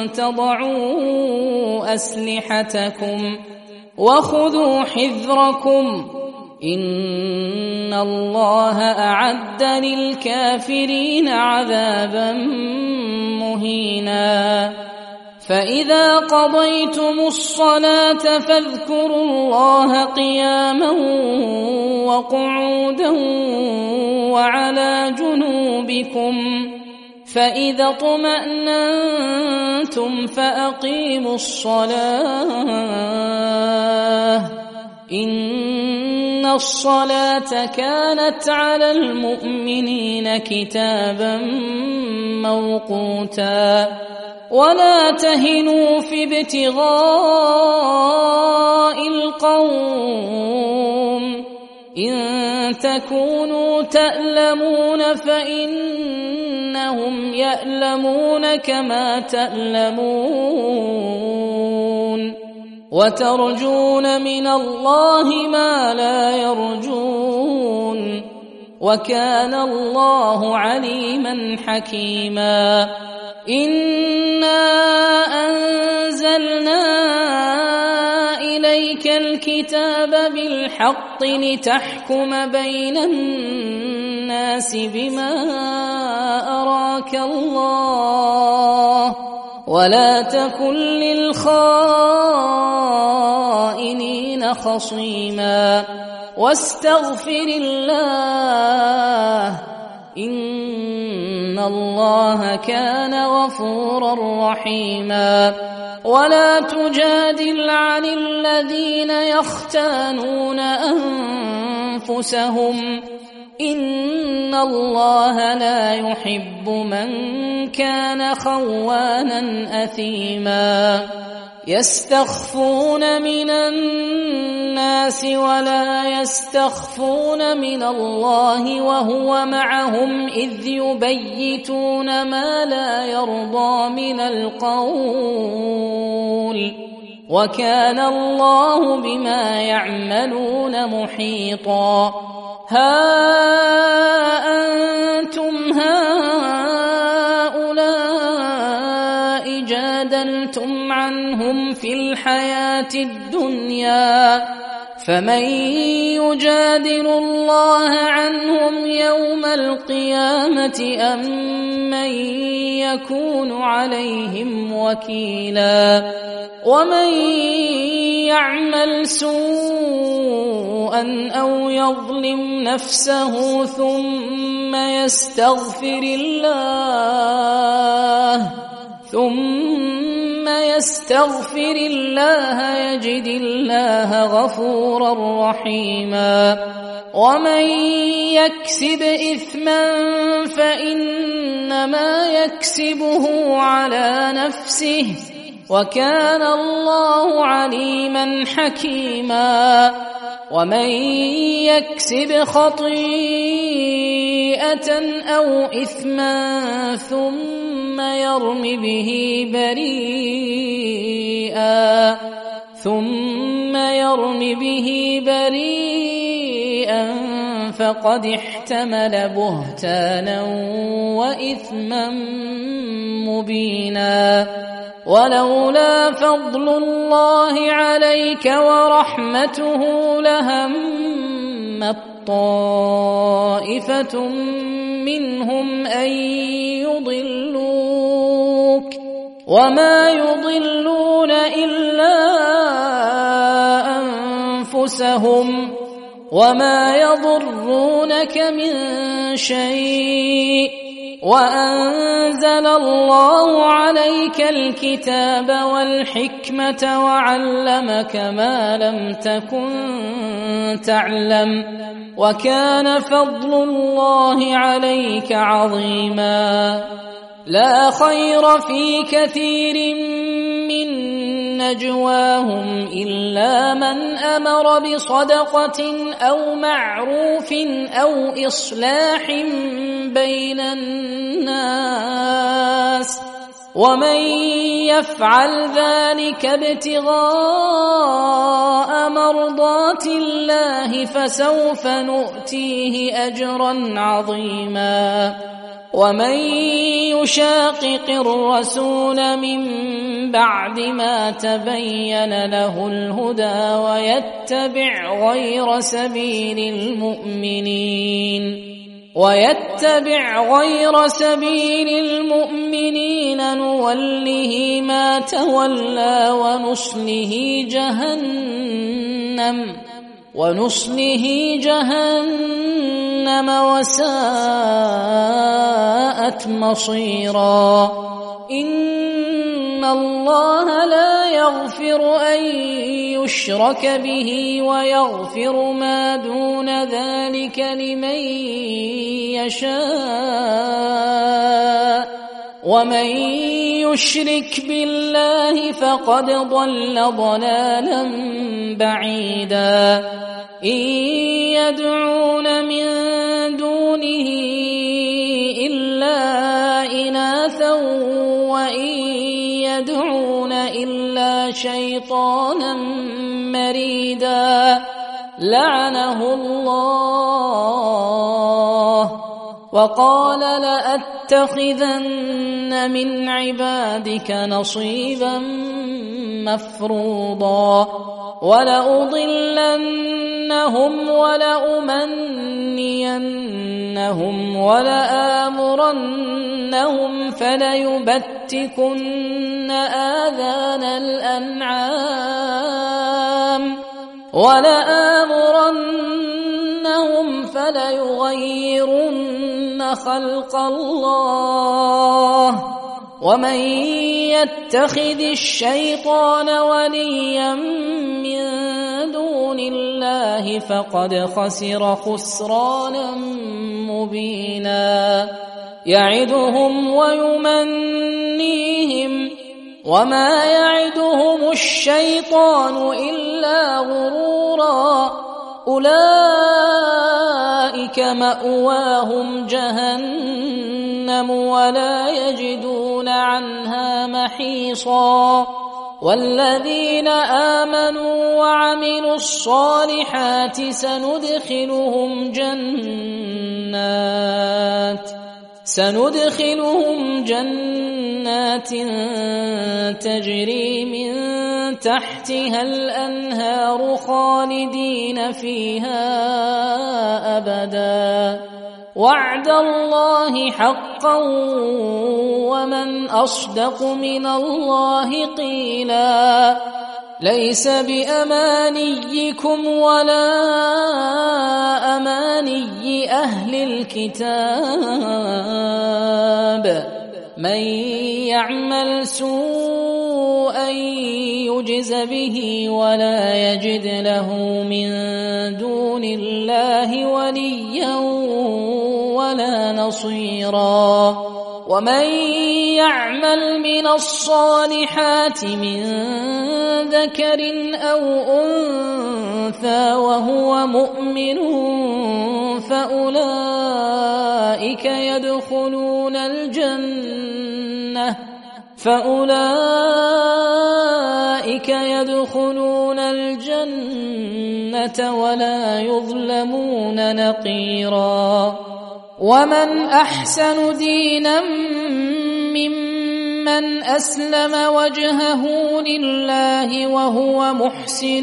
تضعوا أسلحتكم وخذوا حذركم إن الله أعد للكافرين عذابا مهينا فإذا قضيتم الصلاة فاذكروا الله قياما وقعودا وعلى جنوبكم فإذا اطمأننتم فأقيموا الصلاة إن الصلاة كانت على المؤمنين كتابا موقوتا ولا تهنوا في ابتغاء القوم إن تكونوا تألمون فإنهم يألمون كما تألمون وترجون من الله ما لا يرجون وكان الله عليما حكيما إنا أنزلنا إليك الكتاب بالحق لتحكم بين الناس بما أراك الله ولا تكن للخائنين خصيما واستغفر الله إن الله كان غفورا رحيما ولا تجادل عن الذين يختانون أنفسهم إن الله لا يحب من كان خوانا أثيما يستخفون من الناس ولا يستخفون من الله وهو معهم إذ يبيتون ما لا يرضى من القول وكان الله بما يعملون محيطا ها أنتم هؤلاء جادلتم عنهم في الحياة الدنيا فمن يجادل الله عنهم يوم القيامة أم من يكون عليهم وكيلا ومن يعمل سوءا أو يظلم نفسه ثم يستغفر الله يجد الله غفورا رحيما ومن يكسب إثما فإنما يكسبه على نفسه وكان الله عليما حكيما ومن يكسب خطيئة أو إثما ثم يرم به بريئا فقد احتمل بهتانا وإثما مبينا ولولا فضل الله عليك ورحمته لهمت طائفة منهم أن يضلوك وما يضلون إلا أنفسهم وما يضرونك من شيء وأنزل الله عليك الكتاب والحكمة وعلمك ما لم تكن تعلم وكان فضل الله عليك عظيما لا خير في كثير من نجواهم إلا من أمر بصدقة أو معروف أو إصلاح بين الناس ومن يفعل ذلك ابتغاء مرضات الله فسوف نؤتيه أجرا عظيما ومن يشاقق الرسول من بعد ما تبين له الهدى ويتبع غير سبيل المؤمنين نوله ما تولى ونصله جهنم وساءت مصيرا إن الله لا يغفر أن يشرك به ويغفر ما دون ذلك لمن يشاء ومن يشرك بالله فقد ضل ضلالا بعيدا إن يدعون من دونه إلا إناثا وإن يدعون إلا شيطانا مريدا لعنه الله وقال لأتخذن من عبادك نصيبا مفروضا ولأضلنهم ولأمنينهم ولآمرنهم فليبتكن آذان الأنعام ولآمرنهم فليغيرن خلق الله ومن يتخذ الشيطان وليا من دون الله فقد خسر خسرانا مبينا يعدهم ويمنيهم وما يعدهم الشيطان إلا غرورا أولئك مأواهم جهنم ولا يجدون عنها محيصا والذين آمنوا وعملوا الصالحات سندخلهم جنات تجري من تحتها الأنهار خالدين فيها أبدا وعد الله حقا ومن أصدق من الله قيلا ليس بأمانيكم ولا أماني أهل الكتاب من يعمل سوءا يجز به ولا يجد له من دون الله وليا ولا نصيرا ومن يعمل من الصالحات من ذكر أو أنثى وهو مؤمن فأولئك يدخلون الجنة ولا يظلمون نقيرا ومن أحسن دينا ممن أسلم وجهه لله وهو محسن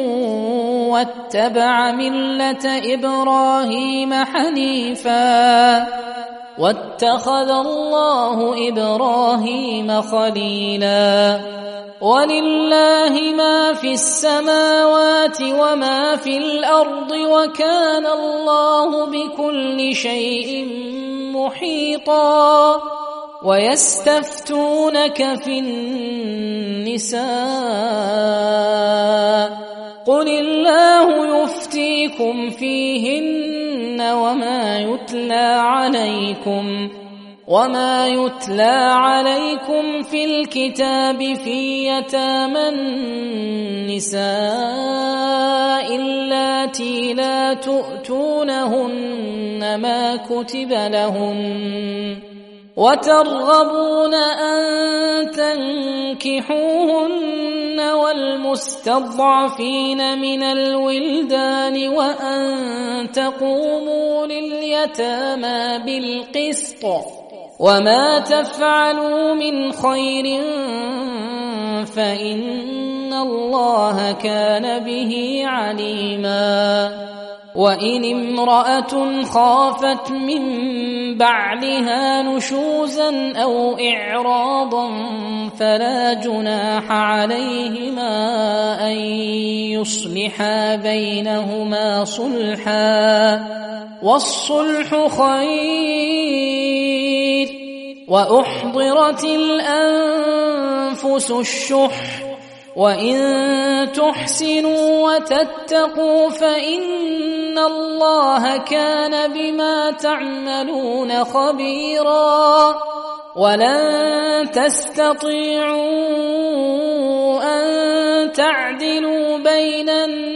واتبع ملة إبراهيم حنيفا واتخذ الله إبراهيم خليلا ولله ما في السماوات وما في الأرض وكان الله بكل شيء محيطا ويستفتونك في النساء قل الله يفتيكم فيهن وما يتلى عليكم في الكتاب في يتامى النساء اللاتي لا تؤتونهن ما كتب لهن وترغبون أن تنكحوهن والمستضعفين من الولدان وأن تقوموا لليتامى بالقسط وما تفعلوا من خير فإن الله كان به عليما وإن امرأة خافت من بعلها نشوزا أو إعراضا فلا جناح عليهما أن يصلحا بينهما صلحا والصلح خير وأحضرت الأنفس الشح وإن تحسنوا وتتقوا فإن الله كان بما تعملون خبيرا ولن تستطيعوا أن تعدلوا بين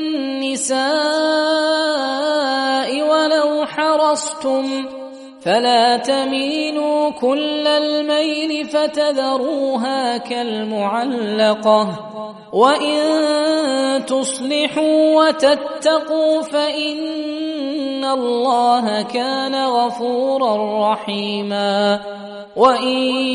النساء ولو حرصتم فلا تميلوا كل الميل فتذروها كالمعلقة وإن تصلحوا وتتقوا فإن الله كان غفورا رحيما وإن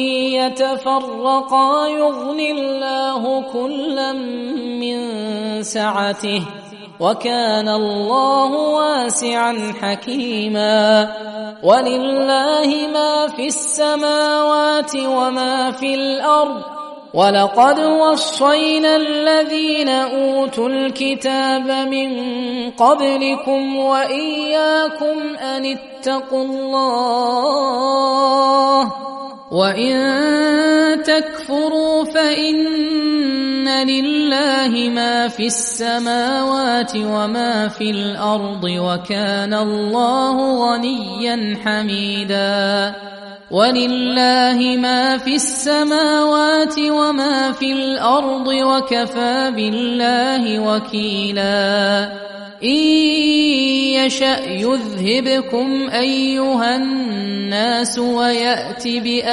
يتفرقا يغن الله كلا من سعته وكان الله واسعا حكيما ولله ما في السماوات وما في الأرض ولقد وصينا الذين أوتوا الكتاب من قبلكم وإياكم أن اتقوا الله وإن تكفروا فإن لله ما في السماوات وما في الأرض وكان الله غنيا حميدا ولله ما في السماوات وما في الأرض وكفى بالله وكيلا إن يشأ يذهبكم أيها الناس ويأت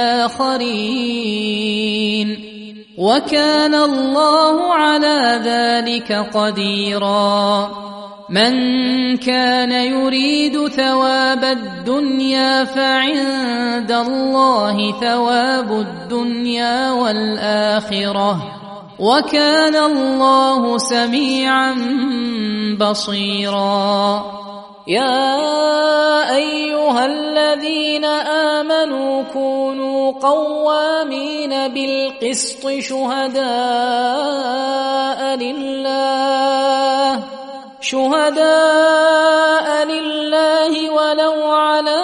بآخرين وكان الله على ذلك قديرا من كان يريد ثواب الدنيا فعند الله ثواب الدنيا والآخرة وكان الله سميعا بصيرا يا أيها الذين آمنوا كونوا قوامين بالقسط شهداء لله ولو على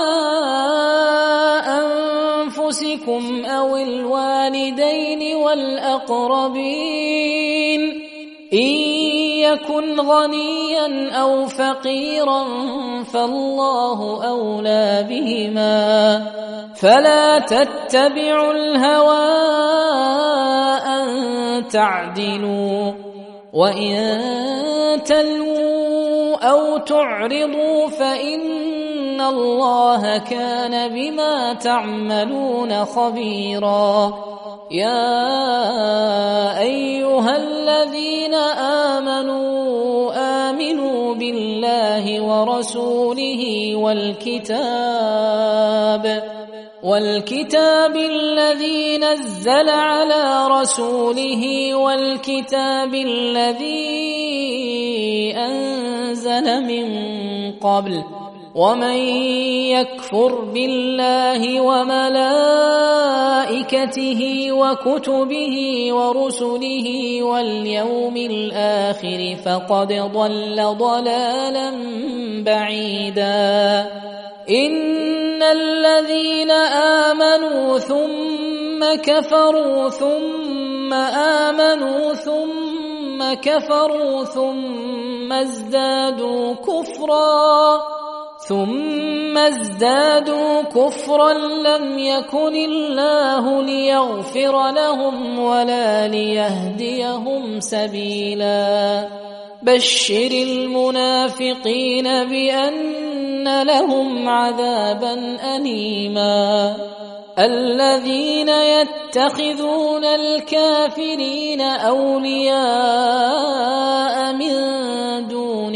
أنفسكم أو الوالدين والأقربين إن يكن غنيا أو فقيرا فالله أولى بهما فلا تتبعوا الهوى أن تعدلوا وإن تلووا أو تعرضوا فإن الله كان بما تعملون خبيرا يا أيها الذين آمنوا بالله ورسوله والكتاب الذي نزل على رسوله والكتاب الذي أنزل من قبل ومن يكفر بالله وملائكته وكتبه ورسله واليوم الآخر فقد ضل ضلالا بعيدا إن الذين آمنوا ثم كفروا ثم آمنوا ثم كفروا ثم ازدادوا كفرا لم يكن الله ليغفر لهم ولا ليهديهم سبيلا بشر المنافقين بأن لهم عذابا أليما الذين يتخذون الكافرين أولياء من دون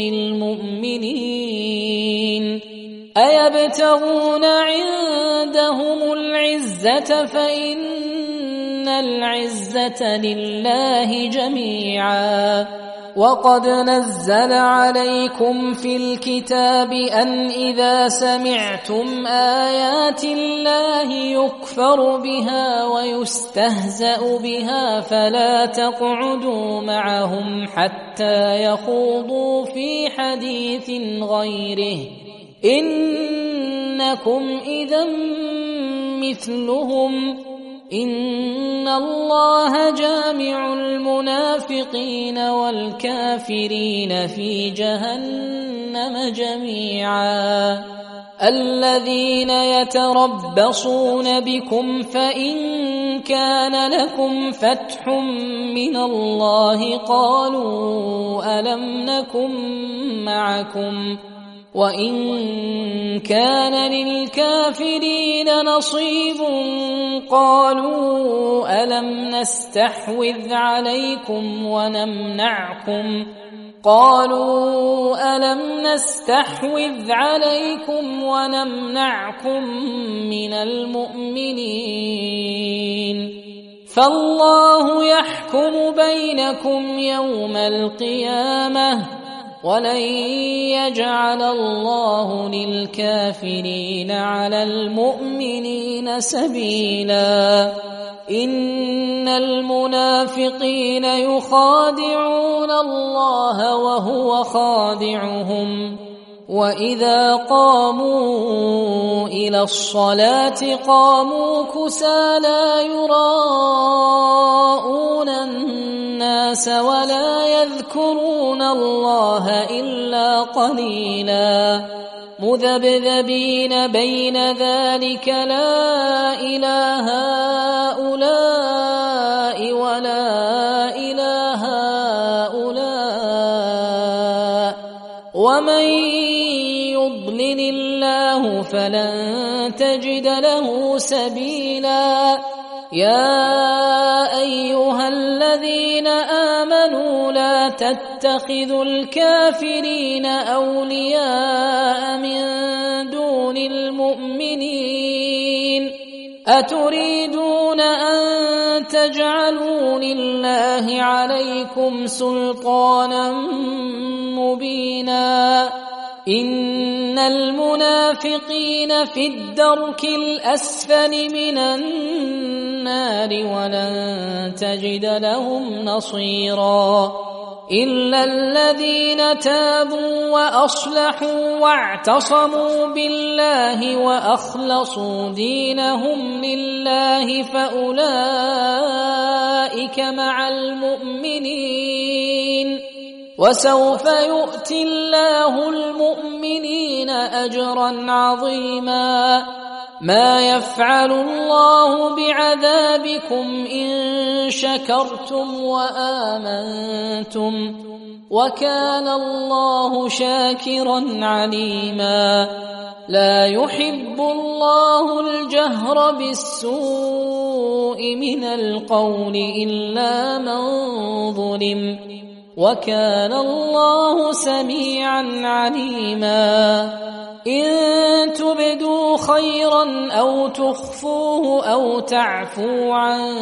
المؤمنين أيبتغون عندهم العزة فإن العزة لله جميعا وقد نزل عليكم في الكتاب أن إذا سمعتم آيات الله يكفر بها ويستهزأ بها فلا تقعدوا معهم حتى يخوضوا في حديث غيره إنكم إذا مثلهم إن الله جامع المنافقين والكافرين في جهنم جميعا الذين يتربصون بكم فإن كان لكم فتح من الله قالوا ألم نكن معكم وإن كان للكافرين نصيب قالوا ألم نستحوذ عليكم ونمنعكم من المؤمنين فالله يحكم بينكم يوم القيامة ولن يجعل الله للكافرين على المؤمنين سبيلا إن المنافقين يخادعون الله وهو خادعهم وإذا قاموا إلى الصلاة قاموا كسى لا يراءون الناس ولا يذكرون الله إلا قليلا مذبذبين بين ذلك لا إله هؤلاء ولا إله هؤلاء ومن يضلل الله فلن تجد له سبيلا يا أيها الذين آمنوا لا تتخذوا الكافرين أولياء من دون المؤمنين أتريدون أن تجعلوا لله عليكم سلطانا مبينا إن المنافقين في الدرك الأسفل من النار ولن تجد لهم نصيرا إلا الذين تابوا وأصلحوا واعتصموا بالله وأخلصوا دينهم لله فأولئك مع المؤمنين وسوف يؤتي الله المؤمنين أجرا عظيما ما يفعل الله بعذابكم إن شكرتم وآمنتم وكان الله شاكرا عليما لا يحب الله الجهر بالسوء من القول إلا من ظلم وكان الله سميعا عليما إن تبدوا خيرا أو تخفوه أو تعفوا عن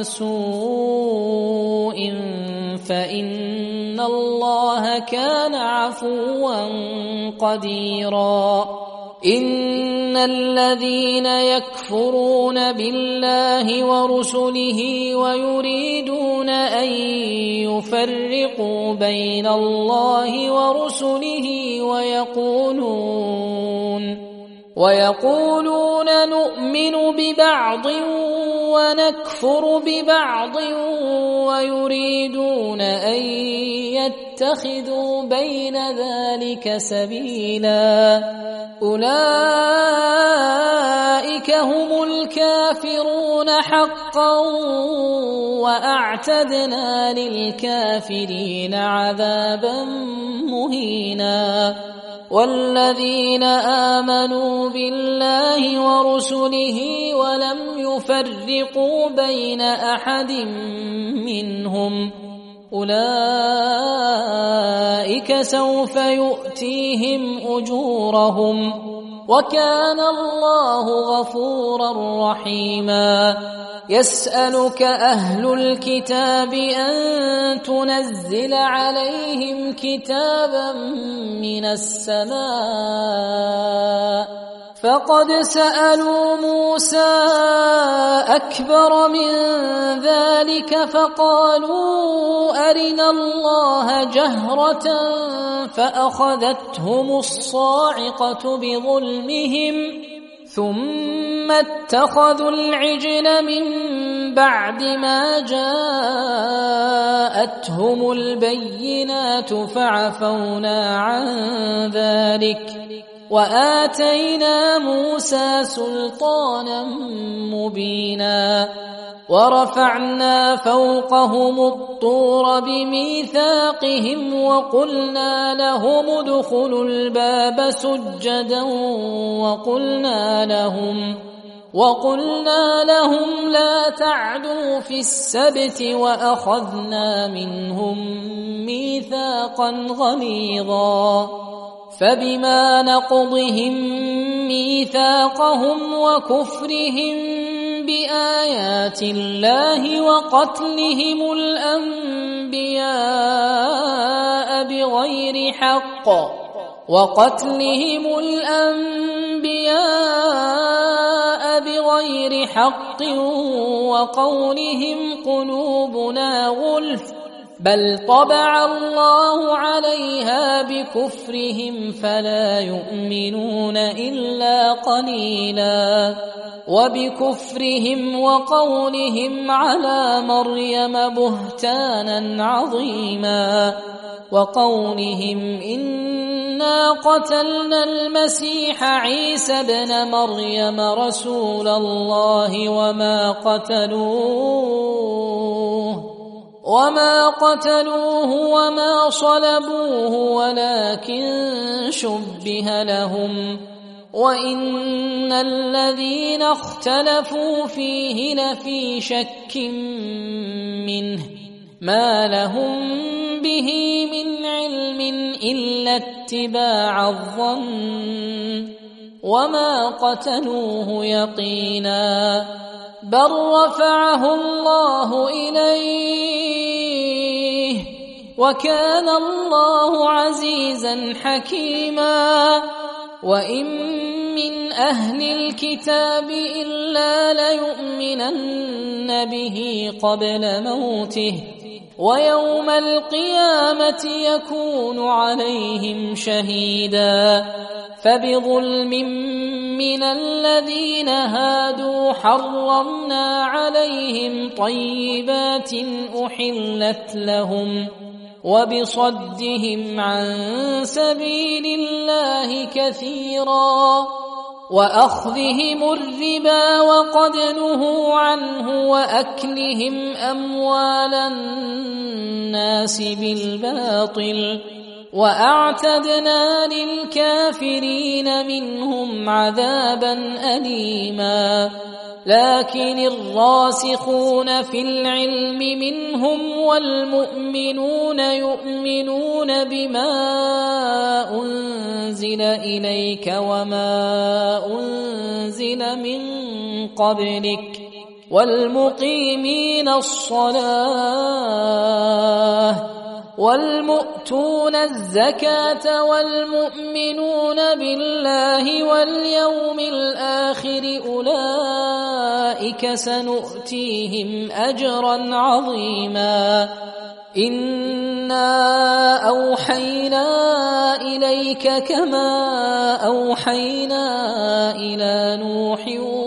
سوء فإن الله كان عفوا قديرا إن الذين يكفرون بالله ورسله ويريدون أن يفرقوا بين الله ورسله ويقولون نؤمن ببعض ونكفر ببعض ويريدون أن يتخذوا بين ذلك سبيلا أولئك هم الكافرون حقا وأعتدنا للكافرين عذابا مهينا والذين آمنوا بالله ورسله ولم يفرقوا بين أحد منهم أولئك سوف يؤتيهم أجورهم وكان الله غفورا رحيما يسألك أهل الكتاب أن تنزل عليهم كتابا من السماء فقد سألوا موسى أكبر من ذلك فقالوا أرنا الله جهرة فأخذتهم الصاعقة بظلمهم ثم اتخذوا العجل من بعد ما جاءتهم البينات فعفونا عن ذلك وآتينا موسى سلطانا مبينا ورفعنا فوقهم الطور بميثاقهم وقلنا لهم ادخلوا الباب سجدا وقلنا لهم لا تعدوا في السبت وأخذنا منهم ميثاقا غليظا فبما نقضهم ميثاقهم وكفرهم بآيات الله وقتلهم الأنبياء بغير حق وقولهم قلوبنا غلف بل طبع الله عليها بكفرهم فلا يؤمنون إلا قليلا وبكفرهم وقولهم على مريم بهتانا عظيما وقولهم إنا قتلنا المسيح عيسى ابن مريم رسول الله وما قتلوه وما صلبوه ولكن شبه لهم وإن الذين اختلفوا فيه لفي شك منه ما لهم به من علم إلا اتباع الظن وما قتلوه يقينا بل رفعه الله إليه وكان الله عزيزا حكيما وإن من أهل الكتاب إلا ليؤمنن به قبل موته ويوم القيامة يكون عليهم شهيدا فبظلم من الذين هادوا حرمنا عليهم طيبات أحلت لهم وبصدهم عن سبيل الله كثيرا وأخذهم الربا وقد نهوا عنه وأكلهم أموال الناس بالباطل وأعتدنا للكافرين منهم عذابا أليما لكن الراسخون في العلم منهم والمؤمنون يؤمنون بما أنزل إليك وما أنزل من قبلك والمقيمين الصلاة والمؤتون الزكاة والمؤمنون بالله واليوم الآخر أولئك سنؤتيهم أجرا عظيما إنا أوحينا إليك كما أوحينا إلى نوح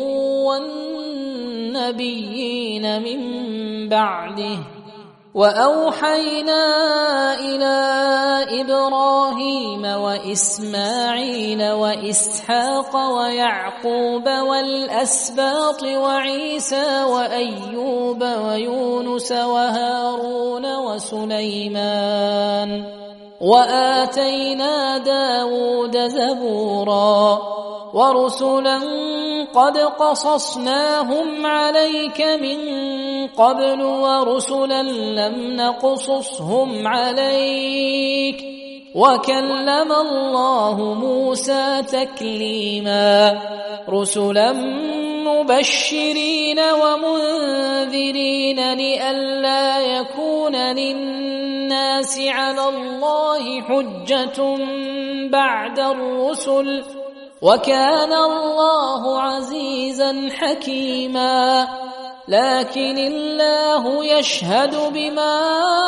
والنبيين من بعده وأوحينا إلى إبراهيم وإسماعيل وإسحاق ويعقوب والأسباط وعيسى وأيوب ويونس وهارون وسليمان وآتينا داود زبورا ورسلا قد قصصناهم عليك من قبل ورسلا لم نقصصهم عليك وكلم الله موسى تكليما رسلا مبشرين ومنذرين لئلا يكون للناس على الله حجة بعد الرسل وكان الله عزيزا حكيما لكن الله يشهد بما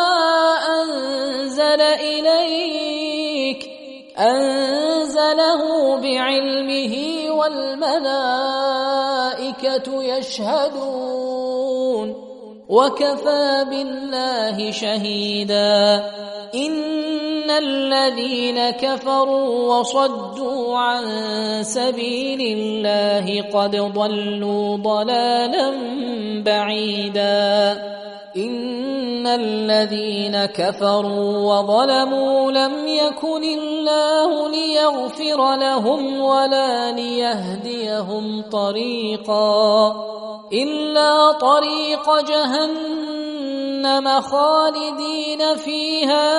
أنزل إليك أنزله بعلمه والملائكة يشهدون وكفى بالله شهيدا إن الذين كفروا وصدوا عن سبيل الله قد ضلوا ضلالا بعيدا إن الذين كفروا وظلموا لم يكن الله ليغفر لهم ولا ليهديهم طريقا إلا طريق جهنم خالدين فيها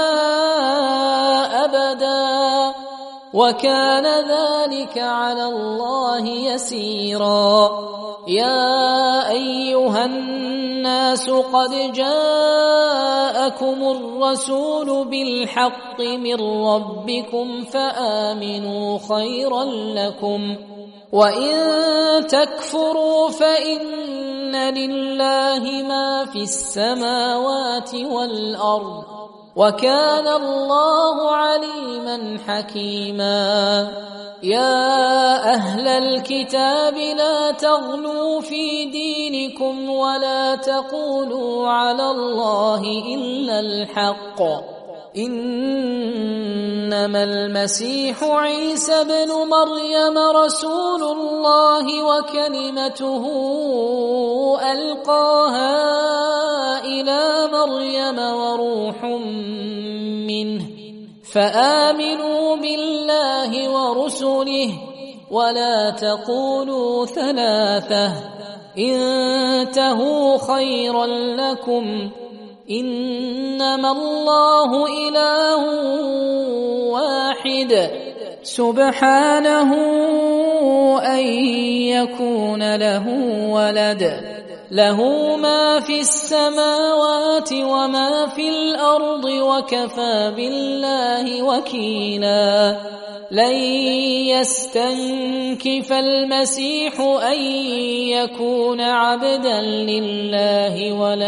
أبدا وكان ذلك على الله يسيرا يا أيها الناس قد جاءكم الرسول بالحق من ربكم فآمنوا خيرا لكم وإن تكفروا فإن لله ما في السماوات والأرض وكان الله عليما حكيما يا أهل الكتاب لا تغلوا في دينكم ولا تقولوا على الله إلا الحق إنما المسيح عيسى بن مريم رسول الله وكلمته ألقاها إلى مريم وروح منه فآمنوا بالله ورسله ولا تقولوا ثلاثة انتهوا خيرا لكم إنما الله إله واحد سبحانه أن يكون له ولد له ما في السماوات وما في الأرض وكفى بالله وكيلا لن يستنكف المسيح أن يكون عبدا لله ولا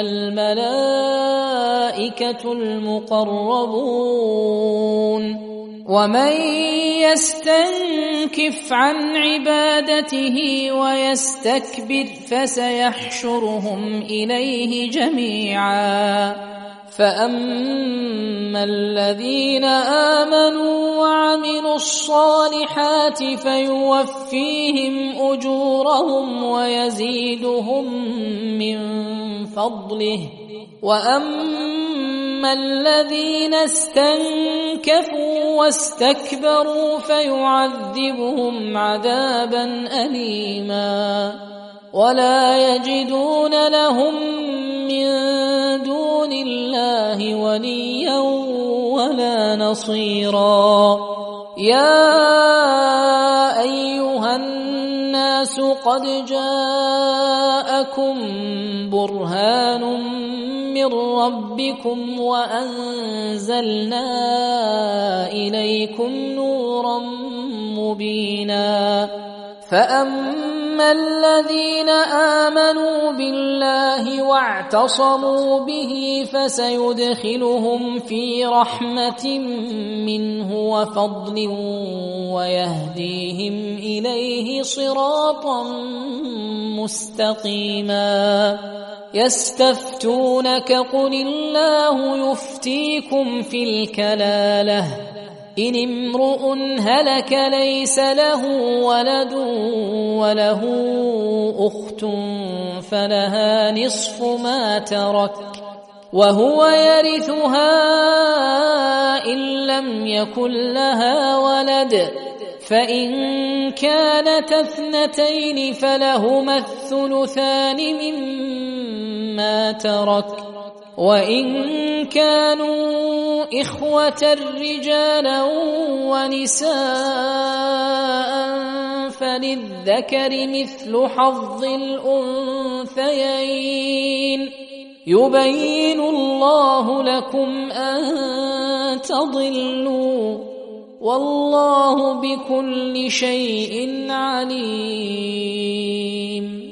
الملائكة المقربون ومن يستنكف عن عبادته ويستكبر فسيحشرهم إليه جميعا فأما الذين آمنوا وعملوا الصالحات فيوفيهم أجورهم ويزيدهم من فضله وأما الذين استنكفوا واستكبروا فيعذبهم عذابا أليما ولا يجدون لهم من دون الله وليا ولا نصيرا يا أيها الناس قد جاءكم برهان من ربكم وأنزلنا إليكم نورا مبينا فأما الذين آمنوا بالله واعتصموا به فسيدخلهم في رحمة منه وفضل ويهديهم إليه صراطا مستقيما يستفتونك قل الله يفتيكم في الكلالة إن امرؤ هلك ليس له ولد وله أخت فلها نصف ما ترك وهو يرثها إن لم يكن لها ولد فإن كانت اثنتين فلهما الثلثان مما ترك وإن كانوا إخوة رجالا ونساء فللذكر مثل حظ الأنثيين يبين الله لكم أن تضلوا والله بكل شيء عليم